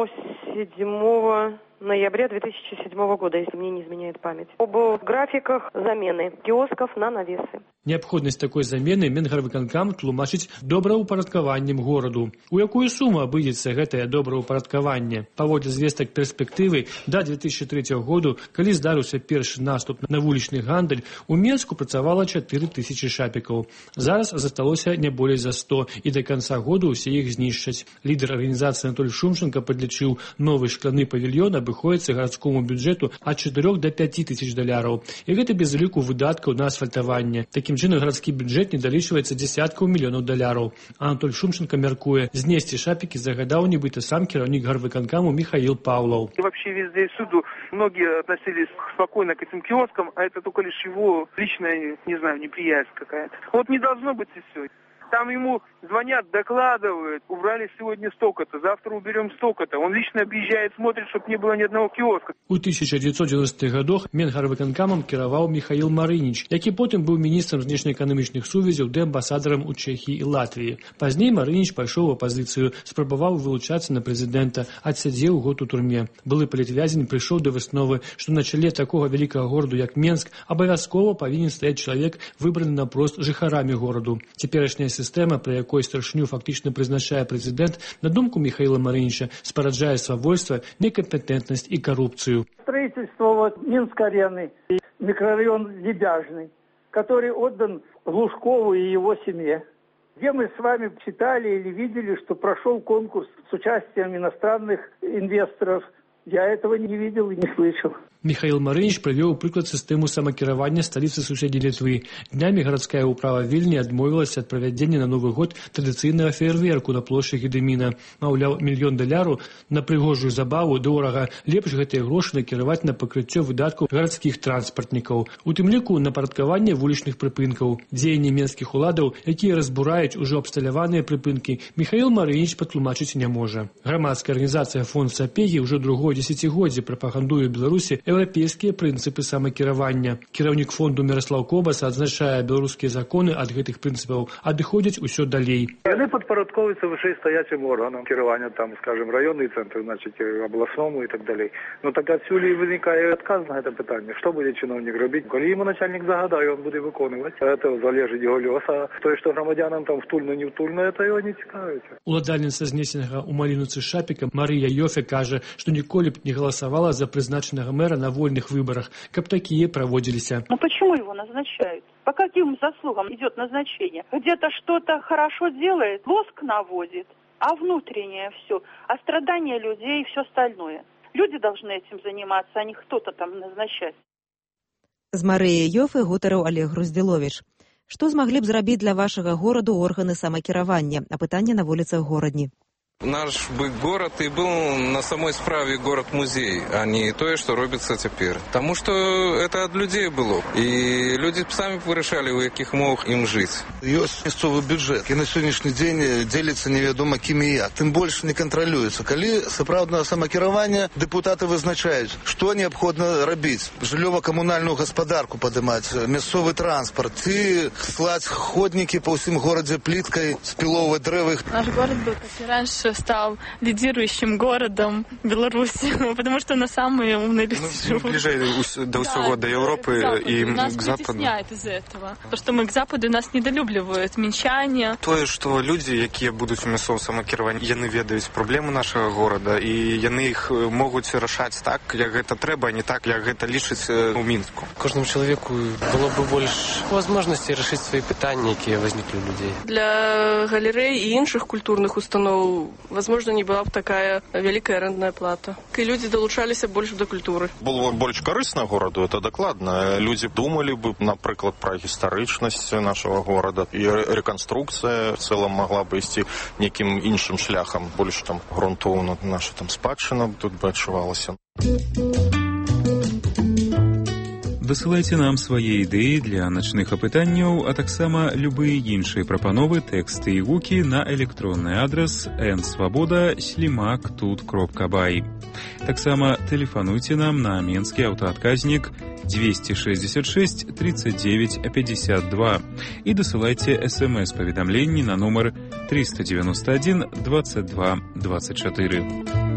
седьмого ноября две тысячи седьмого года, если мне не изменяет память. Об графиках замены киосков на навесы. Неабходнасць такой замены Мінгарвыканкам тлумачыць добраўпарадкаваннем гораду. У якую суму абыдзецца гэтае добраўпарадкаванне? Паводле звестак перспектывы, да две тысячи третьего году, калі здарыўся першы наступ на вулічны гандаль, у Менску працавала чатыры тысячи шапікаў. Зараз засталося не болей за сто, і да канца году ўсе іх знішчаць. Лідар арганізацыі Анатоль Шумченко падлічыў, новы шкланы павільён абыходзіцца гарадскому бюджэту ад чатырох да пяці тысяч даляраў. І гэта без ліку выдаткаў на асфальтаванне. Такім чынам гарадскі бюджэт не далічваецца дзесяткаў мільёнаў даляраў. Анатоль Шумченко мяркуе, знесці шапікі загадаў нібыта сам кіраўнік гарвыканкаму Михаил Павлов. И вообще везде и всюду многие относились спокойно к этим киоскам, а это только лишь его личная, не знаю, неприязнь какая-то. Вот не должно быть и все. Там ему звонят, докладывают, убрали сегодня столько-то, завтра уберем столько-то. Он лично объезжает, смотрит, чтобы не было ни одного киоска. У тысяча девятьсот девяностых годах Мінгарвыканкамам кіраваў Михаил Марыніч, які потым быў міністрам знешнеэканамічных сувязяў ды амбасадарам у Чэхіі і Латвіі. Пазней Марыніч пайшоў у апазіцыю, спрабаваў вылучацца на прэзідэнта, адсядзеў год у турме. Былы палітвязень прыйшоў да высновы, што на чале такога вялікага гораду, як Менск, абавязкова павінен стаяць чалавек, выбраны наўпрост жыхарамі гораду. Цяперашняя сістэма, пры якой старшыню фактычна прызначае прэзідэнт, на думку Михаила Марыніча, спараджае свавольства, некампетентнасць і карупцыю. Строительство вот, Минск-арены, микрорайон Лебяжный, который отдан Глушкову и его семье. Где мы с вами читали или видели, что прошел конкурс с участием иностранных инвесторов. Я этого не видел и не слышал. Михаил Марыніч прывёў прыклад сістэму самакіравання сталіцы суседняй Літвы. Днямі гарадская ўправа Вільні адмовілася ад правядзення на Новы год традыцыйнага феерверку на плошчы Гедэміна. Маўляў, мільён даляраў на прыгожую забаву дорага, лепш гэтыя грошы накіраваць на пакрыццё выдаткаў гарадскіх транспартнікаў, у тым ліку на парадкаванне вулічных прыпынкаў. Дзеянні менскіх уладаў, якія разбураюць ужо абсталяваныя прыпынкі, Михаил Марыніч патлумачыць не можа. Грамадская арганізацыя Фонд Сапегі ўжо другое дзесяцігоддзе прапагандуе Беларусі еўрапейскія прынцыпы самакіравання. Кіраўнік фонду Міраслаў Кобас адзначае, беларускія законы ад гэтых прынцыпаў адыходзяць усё далей. Яны падпарадковваюцца вышэйстаячым органам кіравання, там, скажем, раённы цэнтр, значит, обласному и так далей. Но так адсюль і вынікае адказ на гэта пытанне. Што будзе чыноўнік робіць? Калі яму начальнік загадае, он будзе выконваць. Это залежыць яго лёс. А тое, што грамадзянам там втульна, не втульна, это яго не цікавіць. Уладальніца знесенага ў Малінуцы шапіка Марыя Ёфе кажа, што ніколі б не галасавала за прызначанага мэра на вольных выборах, как такие проводились. Ну почему его назначают? По каким заслугам идет назначение? Где-то что-то хорошо делает, лоск наводит, а внутреннее все, а страдания людей и все остальное. Люди должны этим заниматься, а не кто-то там назначать. З Марыяй Ёфе гутарыў Олег Груздзіловіч. Што змаглі б зрабіць для вашага гораду органы самакіравання? Апытанне на вуліцах горадні. Наш бы город и был на самой справе город-музей, а не то, что робится теперь. Потому что это от людей было. И люди сами вырашали, у яких умовах им жить. Есть мясцовый бюджет, и на сегодняшний день делится неведомо кем и як. Тем больше не контролируется. Коли сапраўднага самакіравання депутаты вызначаюць, что необходимо робить. Жыллёва-коммунальную гаспадарку поднимать, мясцовый транспорт и слать ходники по всем городе плиткой, спиловывать дрэвы. Наш город был, как и раньше, Польша стал лидирующим городом Беларуси, потому что на самые умные люди ну, живут. Ближе до всего, да, до Европы к и нас к Западу. Нас из-за этого. То, что мы к Западу, нас недолюбливают, меньшане. Тое, што людзі, якія будуць у мясцовым самакіраванні, яны ведаюць праблемы нашага горада, і яны іх могуць рашаць так, як гэта трэба, а не так, як гэта лічыць у Мінску. Кожному чалавеку было бы больш возможностей рашыць свае пытанні, якія возніклі у людзей. Для галерей і іншых культурных устаноў, возможно, не была б такая вялікая арэндная плата. І людзі далучаліся больш да культуры. Было больш карысна гораду, это дакладна. Людзі думалі бы, напрыклад, пра гістарычнасць нашага горада, і рэканструкцыя в цэлым магла бы ісці некім іншым шляхам, больш там грунтоўна наша там спадчына тут бы адчувалася. Дасылайце нам свае ідэі для начных апытанняў, а таксама любыя іншыя прапановы, тэксты і гукі на электронны адрас эн свабода слімак тут кропка бай. Таксама тэлефануйце нам на менскі аўтаадказнік двести шестьдесят шесть тридцать девять пятьдесят два і дасылайце смс-паведамленні на нумар триста девяносто один двадцать два двадцать четыре.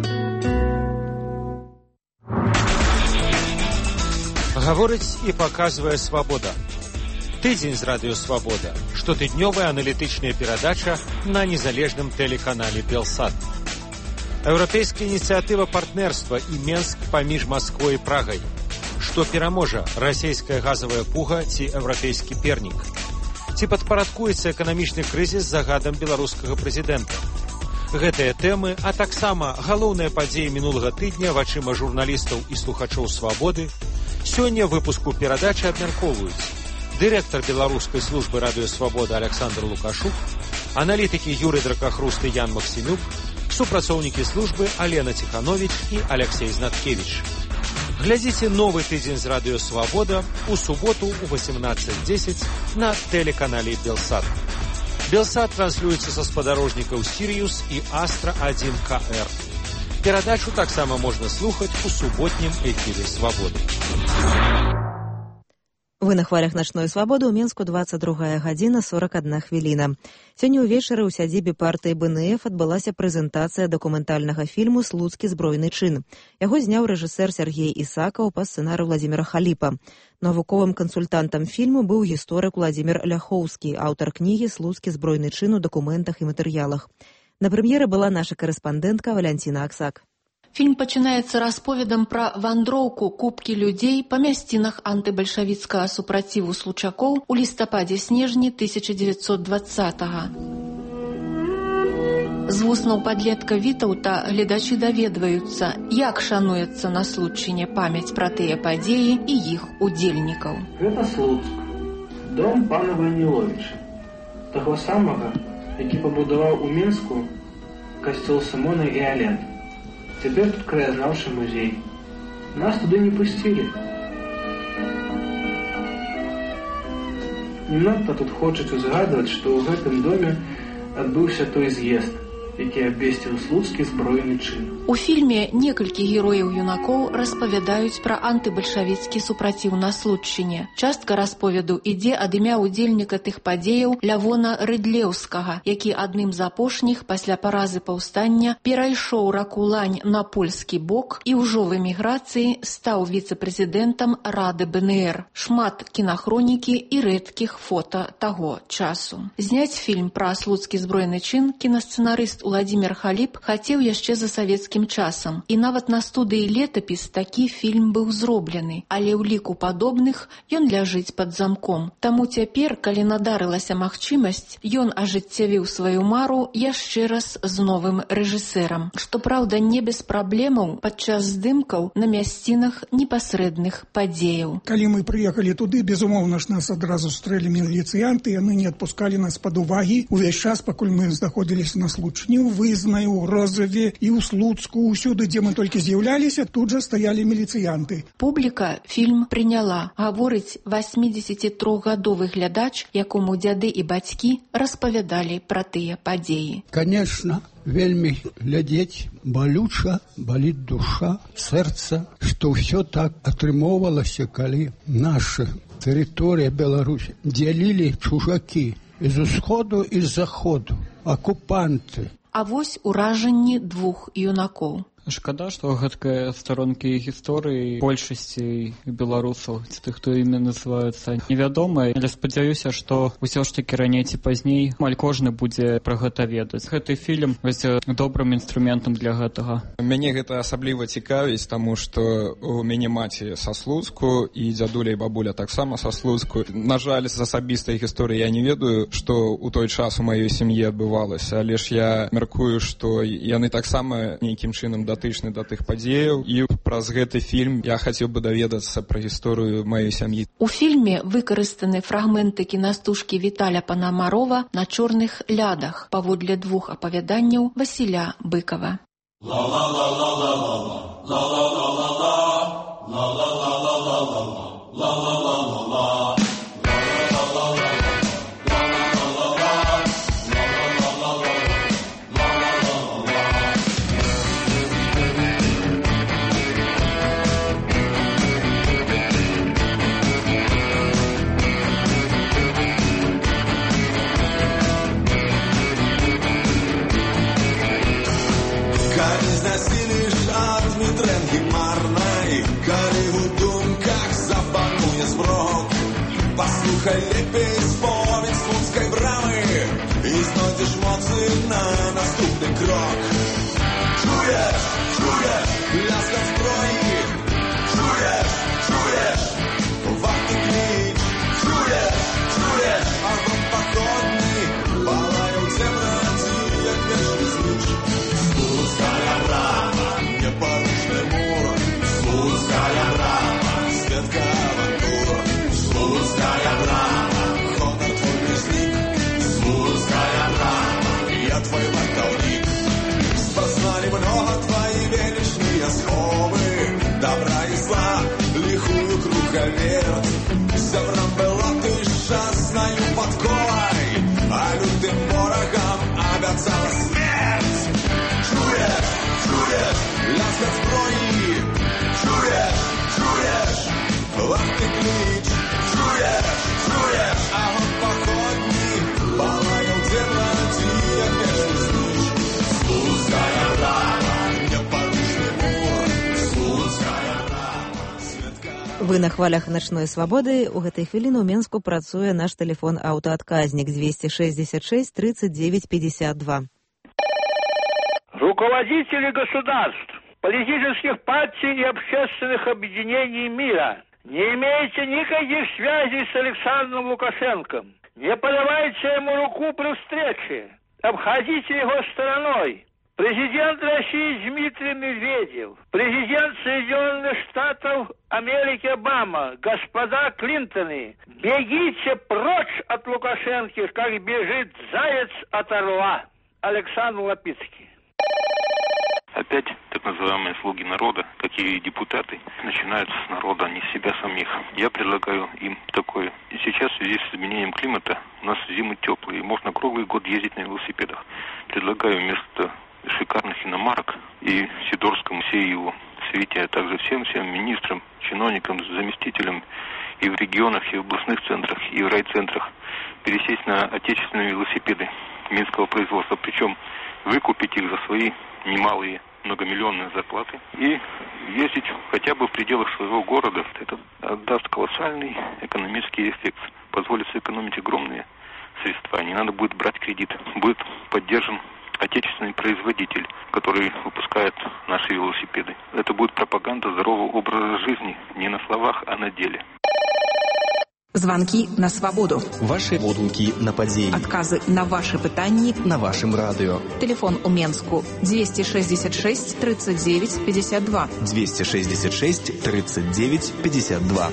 Гаворыць і паказвае «Свабода». Тыдзень з радыё «Свабода». Штотыднёвая аналітычная перадача на незалежным тэлеканале «Белсат». Еўрапейская ініцыятыва партнерства і Менск паміж Масквой і Прагай. Што пераможа, расійская газавая пуга ці еўрапейскі пернік? Ці падпарадкуецца эканамічны крызіс загадам беларускага прэзідэнта? Гэтыя тэмы, а таксама галоўныя падзеі мінулага тыдня вачыма журналістаў і слухачоў «Свабоды» сёння выпуску перадачы абмяркоўваюць дырэктар беларускай службы радыё «Свабода» Александр Лукашук, аналітыкі Юрый Дракахруст і Ян Максімюк, супрацоўнікі службы Алена Ціхановіч і Алексей Знаткевіч. Глядзіце новы тыдзень з радыё «Свабода» у суботу ў восемнадцать десять на тэлеканале «Белсат». «Белсат» транслюецца са спадарожнікаў «Сіриус» і «Астра один ка эр». Перадачу таксама можна слухаць у суботнім эфіры «Свабоды». Вы на хвалях начной свабоды ў Менску двадцать другая гадзіна сорок одна хвіліна. Сёння ўвечары ў сядзібе партыі бэ эн эф адбылася прэзентацыя дакументальнага фільму «Слуцкі збройны чын». Яго зняў рэжысэр Сергей Ісакаў па сцэнарыю Владзіміра Халіпа. Навуковым кансультантам фільму быў гісторык Владзімір Ляхоўскі, аўтар кнігі «Слуцкі збройны чын» у дакументах і матэрыялах. На прэм'еры была наша карэспандэнтка Валянціна Аксак. Фільм пачынаецца расповедам пра вандроўку купкі людзей па мясцінах антыбальшавіцкага супраціву случакоў у лістападзе-снежні тысяча девятьсот двадцатага. З вуснаў падлетка Вітаўта гледачы даведваюцца, як шануецца на Случчыне памяць пра тыя падзеі і іх удзельнікаў. Гэта Слуцк, дом пана Ваніловіча, таго самага, які пабудаваў у Мінску касцёл Сымона і Алены. Цяпер тут краязнаўчы музей. Нас туды не пусцілі. Не надта тут хочуць узгадваць, што ў гэтым доме адбыўся той з'езд, які абвесціў слуцкі збройны чын. У фільме некалькі герояў-юнакоў распавядаюць пра антыбальшавіцкі супраціў на Случчыне. Частка расповеду ідзе ад імя ўдзельніка тых падзеяў Лявона Рыдлеўскага, які адным з апошніх пасля паразы паўстання перайшоў раку Лань на польскі бок і ўжо в эміграцыі стаў віцэ-прэзідэнтам Рады бэ эн эр. Шмат кінахронікі і рэдкіх фота таго часу. Зняць фільм пра слуцкі збройны чын кінасцэнарыст Владзімір Халіп хацеў яшчэ за савецкім часам. І нават на студыі «Летапіс» такі фільм быў зроблены, але ў ліку падобных ён ляжыць пад замком. Таму цяпер, калі надарылася магчымасць, ён ажыццявіў сваю мару яшчэ раз з новым рэжысэрам. Што праўда, не без праблемаў падчас здымкаў на мясцінах непасрэдных падзеяў. Калі мы прыехалі туды, безумоўна ж нас адразу стрэлі міліцыянты, яны не адпускалі нас пад увагі увесь час, пакуль мы знаходзіліся на Случчыне. У Вызнай, у Розаве і ў Слуцку, усюды, дзе мы толькі з'яўляліся, тут жа стаялі міліцыянты. Публіка фільм прыняла, гаворыць восьмідзесятитрохгадовы глядач, якому дзяды і бацькі распавядалі пра тыя падзеі. Конечно, вельмі глядзець балюча, баліць душа, сэрца, што ўсё так атрымоўвалася, калі наша тэрыторыя Беларусі дзялілі чужакі з усходу і з заходу, акупанты. А вось уражанні двух юнакоў. Шкада, што гэткія старонкі гісторыі большасці беларусаў, ці тых, хто імі называюцца, невядомыя. Але спадзяюся, што ўсё ж такі раней ці пазней амаль кожны будзе пра гэта ведаць. Гэты фільм ёсць добрым інструментам для гэтага. Мяне гэта асабліва цікавіць, таму што у мяне маці са Слуцку і дзядуля і бабуля таксама са Слуцку. На жаль, з асабістай гісторыі я не ведаю, што ў той час у маёй сям'і адбывалася, але ж я мяркую, што яны таксама нейкім чынам датычны да тых падзеяў, і праз гэты фільм я хацеў бы даведацца пра гісторыю маёй сям'і. У фільме выкарыстаны фрагменты кінастужкі Віталя Панамарова «На чорных лядах» паводле двух апавяданняў Васіля Быкова. Послухай лепей споведь слуцкай брамы і знойдзеш моцы на наступны крок. Чуеш, чуеш, ляскат зброі, чуеш, чуеш, варты кліч, чуеш, чуеш, агонь паходні, палае ў цемраці, як вечны зніч. Слуцкая брама, непарушны мур, слуцкая брама, светка авантур. Слуцкая брама, хонор твой близник. Слуцкая брама, я твой вартовник. Спознали много твои величные сховы, добра и зла, лихую круговерть. Сябрам была ты счастною подковой, а лютым ворогам обяцала смерть. Чуешь, чуешь, лязгат зброи, чуешь, чуешь, варты клич. Чуешь, чуешь, а он походни, палая ў цемраці, як вечны зніч. Слуцкая брама, непарушны мур, слуцкая брама, светка... Вы на хвалях начной свабоды. У гэтай хвіліны ў Менску працуе наш тэлефон аўтаадказнік двести шестьдесят шесть тридцать девять пятьдесят два. Руководители государств, политических партий и общественных объединений мира, не имеете никаких связей с Александром Лукашенко. Не подавайте ему руку при встрече. Обходите его стороной. Президент России Дмитрий Медведев, президент Соединенных Штатов Америки Обама, господа Клинтоны, бегите прочь от Лукашенко, как бежит заяц от орла. Александр Лапицкий. Опять так называемые слуги народа, такие депутаты, начинают с народа, а не с себя самих. Я предлагаю им такое. И сейчас в связи с изменением климата у нас зимы теплые, и можно круглый год ездить на велосипедах. Предлагаю вместо шикарных иномарок и Сидорскому Сееву, Свете, а также всем-всем министрам, чиновникам, заместителям и в регионах, и в областных центрах, и в райцентрах пересесть на отечественные велосипеды минского производства, причем выкупить их за свои немалые многомиллионные зарплаты и ездить хотя бы в пределах своего города. Это даст колоссальный экономический эффект, позволит сэкономить огромные средства. Не надо будет брать кредит. Будет поддержан отечественный производитель, который выпускает наши велосипеды. Это будет пропаганда здорового образа жизни не на словах, а на деле. Звонки на свободу. Ваши водгуки на падзеі. Адказы на ваши пытанні на вашем радио. Телефон у Менску двести шестьдесят шесть тридцать девять пятьдесят два. двести шестьдесят шесть тридцать девять пятьдесят два.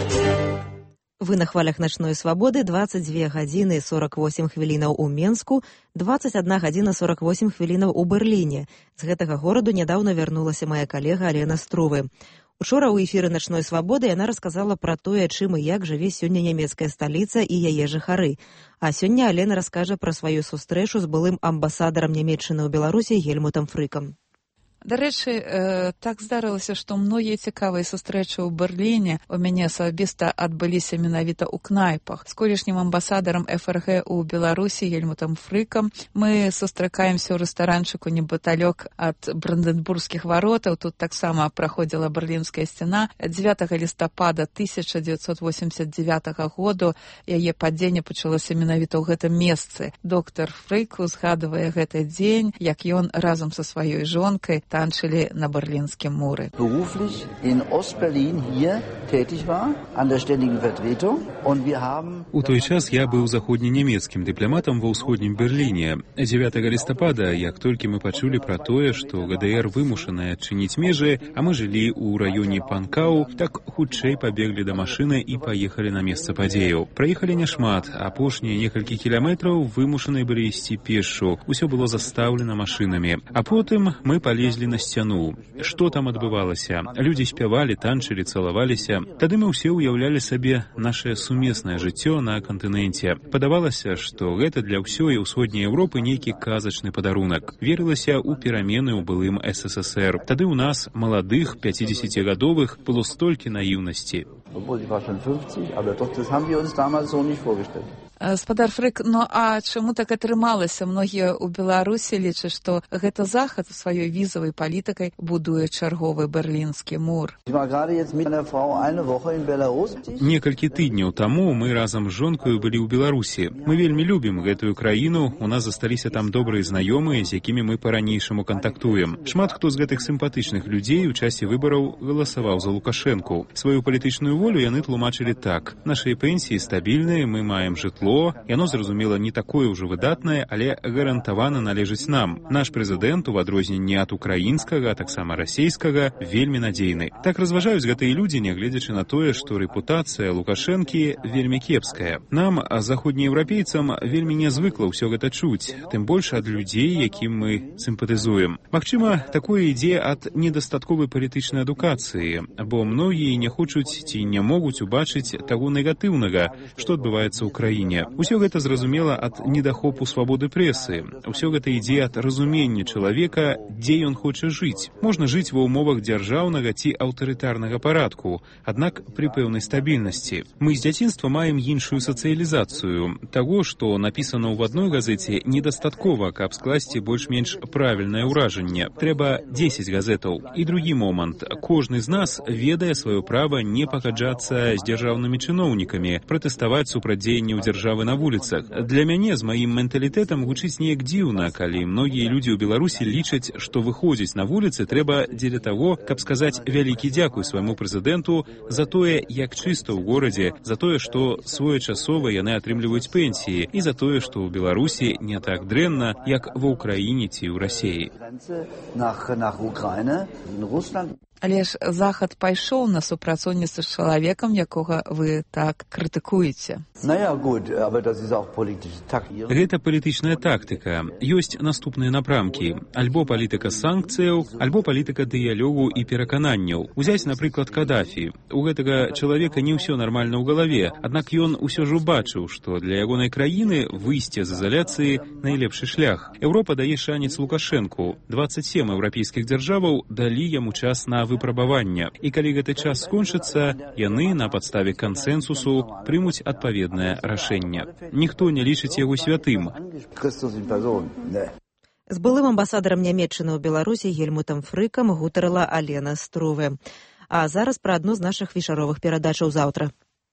Вы на хвалях начной свабоды. Двадцать две гадзіны сорок восемь хвілінаў у Менску, двадцать одна гадзіна сорок восемь хвілінаў у Берліне. З гэтага гораду нядаўна вярнулася моя калега Алена Струвы. Учора ў эфіры начной свабоды яна расказала пра тое, чым і як жыве сёння нямецкая сталіца і яе жыхары. А сёння Алена раскажа пра сваю сустрэчу з былым амбасадарам Нямецчыны ў Беларусі Гельмутам Фрыкам. Дарэчы, так здарылася, што многія цікавыя сустрэчы ў Берліне у мяне асабіста адбыліся менавіта ў кнайпах. З колішнім амбасадарам эф эр гэ ў Беларусі Гельмутам Фрыкам мы сустракаемся ў рэстаранчыку непадалёк ад Бранденбургскіх варотаў. Тут таксама праходзіла Берлінская сцяна. дзевятага лістапада тысяча дзевяцьсот восемьдесят девятага году яе падзенне пачалося менавіта ў гэтым месцы. Доктар Фрык узгадывае гэты дзень, як ён разам са сваёй жонкай танчылі на берлінскім муры. Beruflich in Ostberlin hier tätig war, an der ständigen Vertretung, und wir haben... У той час я быў заходненямецкім дыпламатам ва ўсходнім Берліне. дзевятага лістапада, як толькі мы пачулі пра тое, што гэ дэ эр вымушаная адчыніць межы, а мы жылі ў раёне Панкау, так хутчэй пабеглі да машыны і паехалі на месца падзеяў. Праехалі няшмат, апошнія некалькі кіламетраў вымушаны былі ісці пешшу. Усё было застаўлена машынамі. А потым мы палезлі на сцяну. Што там адбывалася? Людзі спявалі, танчылі, цалаваліся. Тады мы ўсе ўяўлялі сабе нашае сумеснае жыццё на кантыненце. Падавалася, што гэта для ўсёй усходняй Еўропы нейкі казачны падарунак. Верылася ў перамены ў былым эс эс эс эр. Тады ў нас, маладых, пяцідзесяцігадовых, было столькі наіўнасці. Obwohl ich war schon fünfzig, aber doch, das haben wir uns damals so nicht vorgestellt. Спадар Фрык, ну а чаму так атрымалася? Многія ў Беларусі лічаць, што гэта Захад сваёй візавай палітыкай будуе чарговы берлінскі мур. Некалькі тыдняў таму мы разам з жонкаю былі ў Беларусі. Мы вельмі любім гэтую краіну, у нас засталіся там добрыя знаёмыя, з якімі мы па-ранейшаму кантактуем. Шмат хто з гэтых сімпатычных людзей у часе выбараў галасаваў за Лукашэнку. Сваю палітычную волю яны тлумачылі так: нашыя пенсіі стабільныя, мы маем жытло, яно, зразумела, не такое ўжо выдатнае, але гарантавана належыць нам. Наш прэзідэнт, у адрозненне ад украінскага, а таксама расейскага, вельмі надзейны. Так разважаюць гэтыя людзі, нягледзячы на тое, што рэпутацыя Лукашэнкі вельмі кепская. Нам, заходнееўрапейцам, вельмі нязвыкла ўсё гэта чуць, тым больш ад людзей, якім мы сімпатызуем. Магчыма, такое ідзе ад недастатковай палітычнай адукацыі, бо многія не хочуць ці не могуць убачыць таго негатыўнага, што адбываецца ў краіне. Усё гэта зразумела ад недахопу свабоды прэсы. Усё гэта ідзе ад разумення чалавека, дзе ён хоча жыць. Можна жыць ва ўмовах дзяржаўнага ці аўтарытарнага парадку, аднак пры пэўнай стабільнасці. Мы з дзяцінства маем іншую сацыялізацыю. Таго, што напісана ў адной газеце, недастаткова, каб скласці больш-менш правільнае ўражанне. Трэба дзесяць газетаў. І другі момант. Кожны з нас ведае сваё права не пагаджацца з дзяржаўнымі чыноўнікамі, пратэставаць супраць дзеянняў дзяржавы на вуліцах. Для мяне з маім менталітэтам гучыць неяк дзіўна, калі многія людзі ў Беларусі лічаць, што выходзіць на вуліцы трэба дзеля таго, каб сказаць вялікі дзякуй свайму прэзідэнту за тое, як чыста ў горадзе, за тое, што своечасова яны атрымліваюць пенсіі, і за тое, што ў Беларусі не так дрэнна, як ва ўкраіне ці ў Расіі. Але ж Захад пайшоў на супрацоўніцтва з чалавекам, якога вы так крытыкуеце. Гэта палітычная тактыка. Ёсць наступныя напрамкі. Альбо палітыка санкцыяў, альбо палітыка дыялогу і перакананняў. Узяць, напрыклад, Кадафі. У гэтага чалавека не ўсё нармальна ў галаве, аднак ён усё ж убачыў, што для ягонай краіны выйсце з изаляцыі найлепшы шлях. Еўропа дае шанец Лукашэнку. дваццаць сем еўрапейскіх дзяржаваў далі яму час на выпрабавання. І калі гэты час скончыцца, яны на падставе кансэнсусу прымуць адпаведнае рашэнне. Ніхто не лічыць яго святым. З былым амбасадарам Нямецчыны ў Беларусі Гельмутам Фрыкам гутарыла Алена Струве. А зараз пра адну з нашых вечаровых перадачаў заўтра.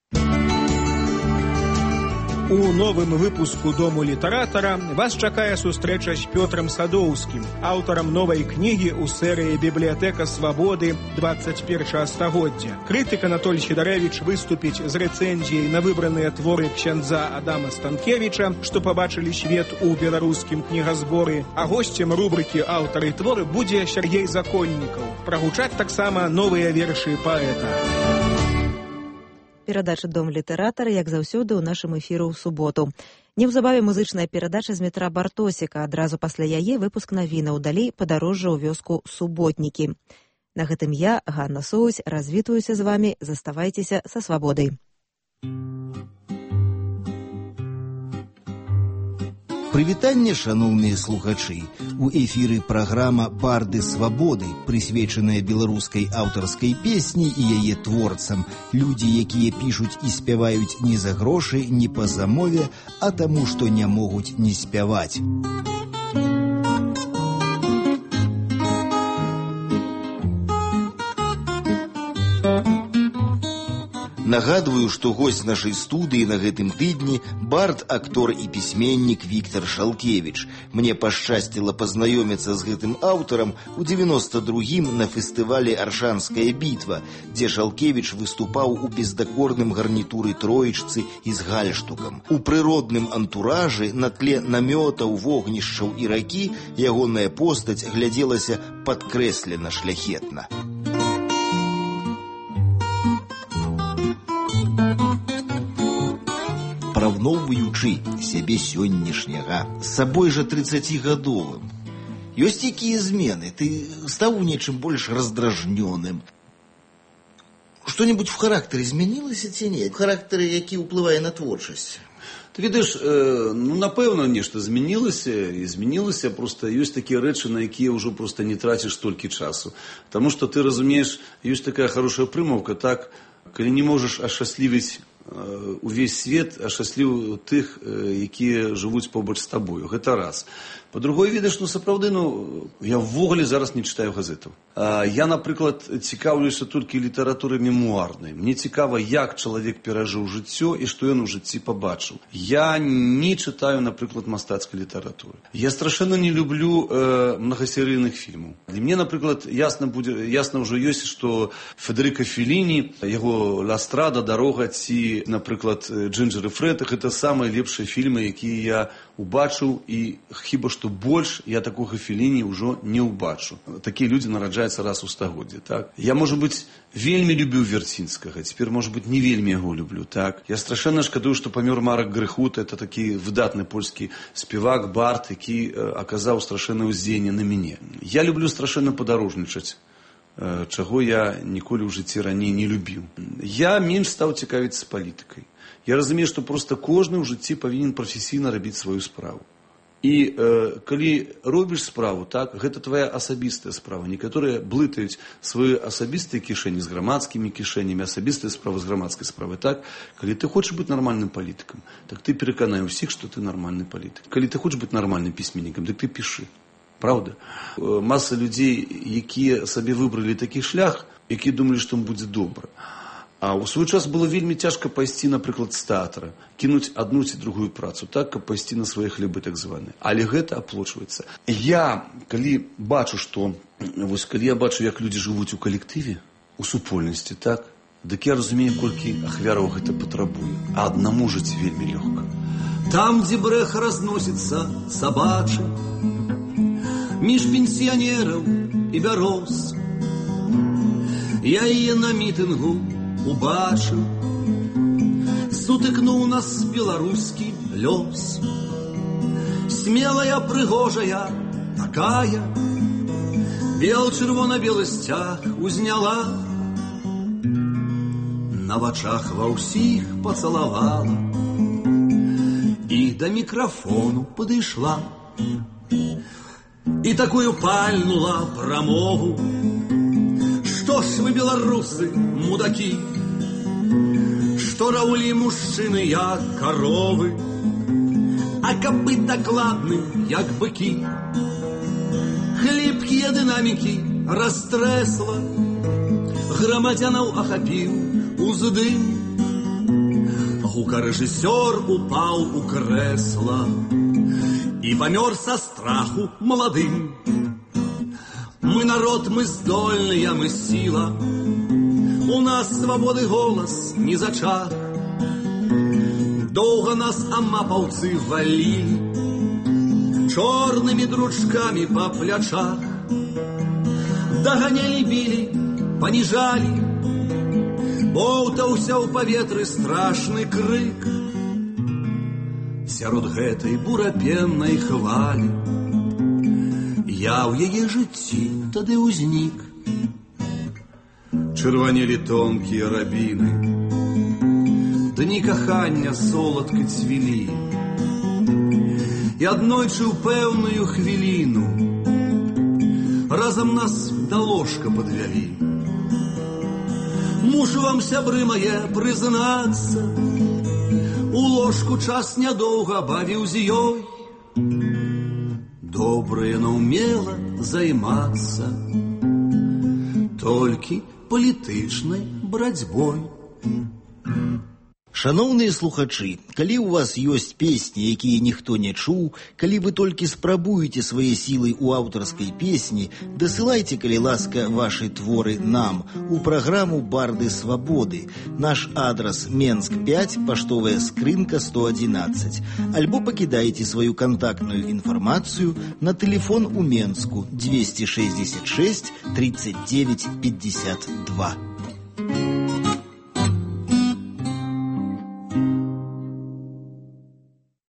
У новым выпуску «Дому літаратара» вас чакае сустрэча з Пётрам Садоўскім, аўтарам новай кнігі ў серыі «Бібліятэка свабоды двадцать першага стагоддзя». Крытык Анатоль Сідарэвіч выступіць з рэцэнзіяй на выбраныя творы ксяндза Адама Станкевіча, што пабачылі свет у беларускім кнігазборы, а госцем рубрыкі «Аўтары творы» будзе Сергей Закольнікаў. Прагучаць таксама новыя вершы паэта. Перадача «Дом літаратара», як заўсёды, у нашым эфіру ў суботу. Неўзабаве музычная перадача з метра Бартосіка, адразу пасля яе выпуск навінаў, далей падарожжа ў вёску Суботнікі. На гэтым я, Ганна Соусь, развітваюся з вамі, заставайцеся са свабодай. Прывітанне, шаноўныя слухачы. У эфіры праграма «Барды свабоды», прысвечаная беларускай аўтарскай песні і яе творцам. Людзі, якія пішуць і спяваюць не за грошы, не па замове, а таму, што не могуць не спяваць. Нагадваю, што госць нашай студыі на гэтым тыдні бард, актор і пісьменнік Віктар Шалкевіч. Мне пашчасціла пазнаёміцца з гэтым аўтарам у дзевяноста другім на фестывале «Аршанская бітва», дзе Шалкевіч выступаў у бездакорным гарнітуры троечцы і з гальштукам. У прыродным антуражы на тле намётаў, вогнішчаў і ракі ягоная постаць глядзелася падкрэслена шляхетна. Параўноўваючы сябе сённяшняга з сабой жа трыццацігадовым. Ёсць якія змены? Ты стаў нечым больш раздражнёным? Что-нибудь в характере изменилось ці не? В характере, які ўплывае на творчасць? Ты ведаеш, э, ну, напэўна, нешта змянілася, і змянілася, просто ёсць такія рэчы, на якія ўжо просто не траціш столькі часу. Таму што ты разумееш, ёсць такая хорошая прымаўка, так, калі не можаш ашчаслівіць увесь свет, а шчаслівы тых, якія жывуць побач з табою. Гэта раз. Па-другое, ведаеш, ну, сапраўды, ну, я ввогуле зараз не чытаю газетаў. Я, напрыклад, цікаўлюся толькі літаратурай мемуарнай. Мне цікава, як чалавек перажыў жыццё і што ён у жыцці пабачыў. Я не чытаю, напрыклад, мастацкай літаратуры. Я страшэнна не люблю э, многасерыйных фільмаў. Для мне, напрыклад, ясна, будзе, ясна ўжо ёсць, што Федерика Фелліні, яго «Ла-Страда», «Дарога» ці, напрыклад, «Джинджер і Фред» — гэта самыя лепшыя фільмы, якія я убачыў, і хіба што больш я такога Фелліні ўжо не убачу. Такія людзі нараджаюцца раз у стагоддзе, так? Я, можа быць, вельмі любіў Вярцінскага, цяпер, можа быць, не вельмі яго люблю, так? Я страшэнна шкадую, што памёр Марак Грэхут, это такі выдатны польскі спевак, бард, які аказаў страшэннае ўздзеянне на мяне. Я люблю страшэнна падарожнічаць, чаго я ніколі ў жыцці раней не любіў. Я менш стаў цікавіцца палітыкай. Я разумею, што проста кожны ў жыцці павінен прафесійна рабіць сваю справу. І э, калі робіш справу, так, гэта твая асабістая справа. Некаторыя блытаюць свае асабістыя кішэні з грамадскімі кішэнямі, асабістыя справы з грамадскай справы, так. Калі ты хочаш быць нармальным палітыкам, так ты пераканай усіх, што ты нармальны палітык. Калі ты хочаш быць нармальным пісьменнікам, дык ты пішы. Правда? Маса людзей, якія сабе выбралі такі шлях, які думалі, што ім будзе добра. А ў свой час было вельмі цяжка пайсці, напрыклад, з тэатра, кінуць адну ці другую працу, так, каб пайсці на свае хлебы, так званыя. Але гэта аплочваецца. Я, калі бачу, што, вось, калі я бачу, як людзі жывуць у калектыве, у супольнасці, так, дык я разумею, колькі ахвяраў гэта патрабуе. А аднаму жыць вельмі лёгка. Там, дзе брэха разносіцца сабачы, між пенсіянераў і бяроз, я яе на мітынгу убачыў, сутыкнуў нас беларускі лёс. Смелая, прыгожая, такая, бел-чырвона-белы сцяг узняла, на вачах ва ўсіх пацалавала і да мікрафону падышла. І такую пальнула прамову: што ж вы, беларусы, мудакі, што раўлі мужчыны, як каровы, а каб быць дакладным, як быкі. Хліпкія дынамікі растрэсла, грамадзянаў ахапіў уздым. Гукарэжысёр упаў у крэсла і памёр са страху маладым. Мы народ, мы здольныя, мы сила, у нас свабоды голас не зачах. Доўга нас амапаўцы валілі чорнымі дручкамі па плячах. Даганялі, білі, паніжалі, боўтаўся ў паветры страшны крык. Сярод гэтай бурапеннай хвалі я ў яе жыцці тады ўзнік. Чырванелі тонкія рабіны, дні кахання соладка цвілі. І аднойчы ў пэўную хвіліну разам нас да ложка падвялі. Мушу вам, сябры мае, прызнацца, у ложку час нядоўга бавіў з ёй. Добра яна ўмела займацца толькі палітычнай барацьбой. Шановные слухачы, калі у вас ёсць песні, якія ніхто не чуў, калі вы толькі спрабуеце свае сілы ў аўтарскай песні, дасылайце, калі ласка, вашы творы нам у праграму «Барды свабоды». Наш адрас Менск пять, паштовая скрынка сто одиннадцать. Альбо пакідайце сваю кантактную інфармацыю на тэлефон у Менску двести шестьдесят шесть тридцать девять пятьдесят два.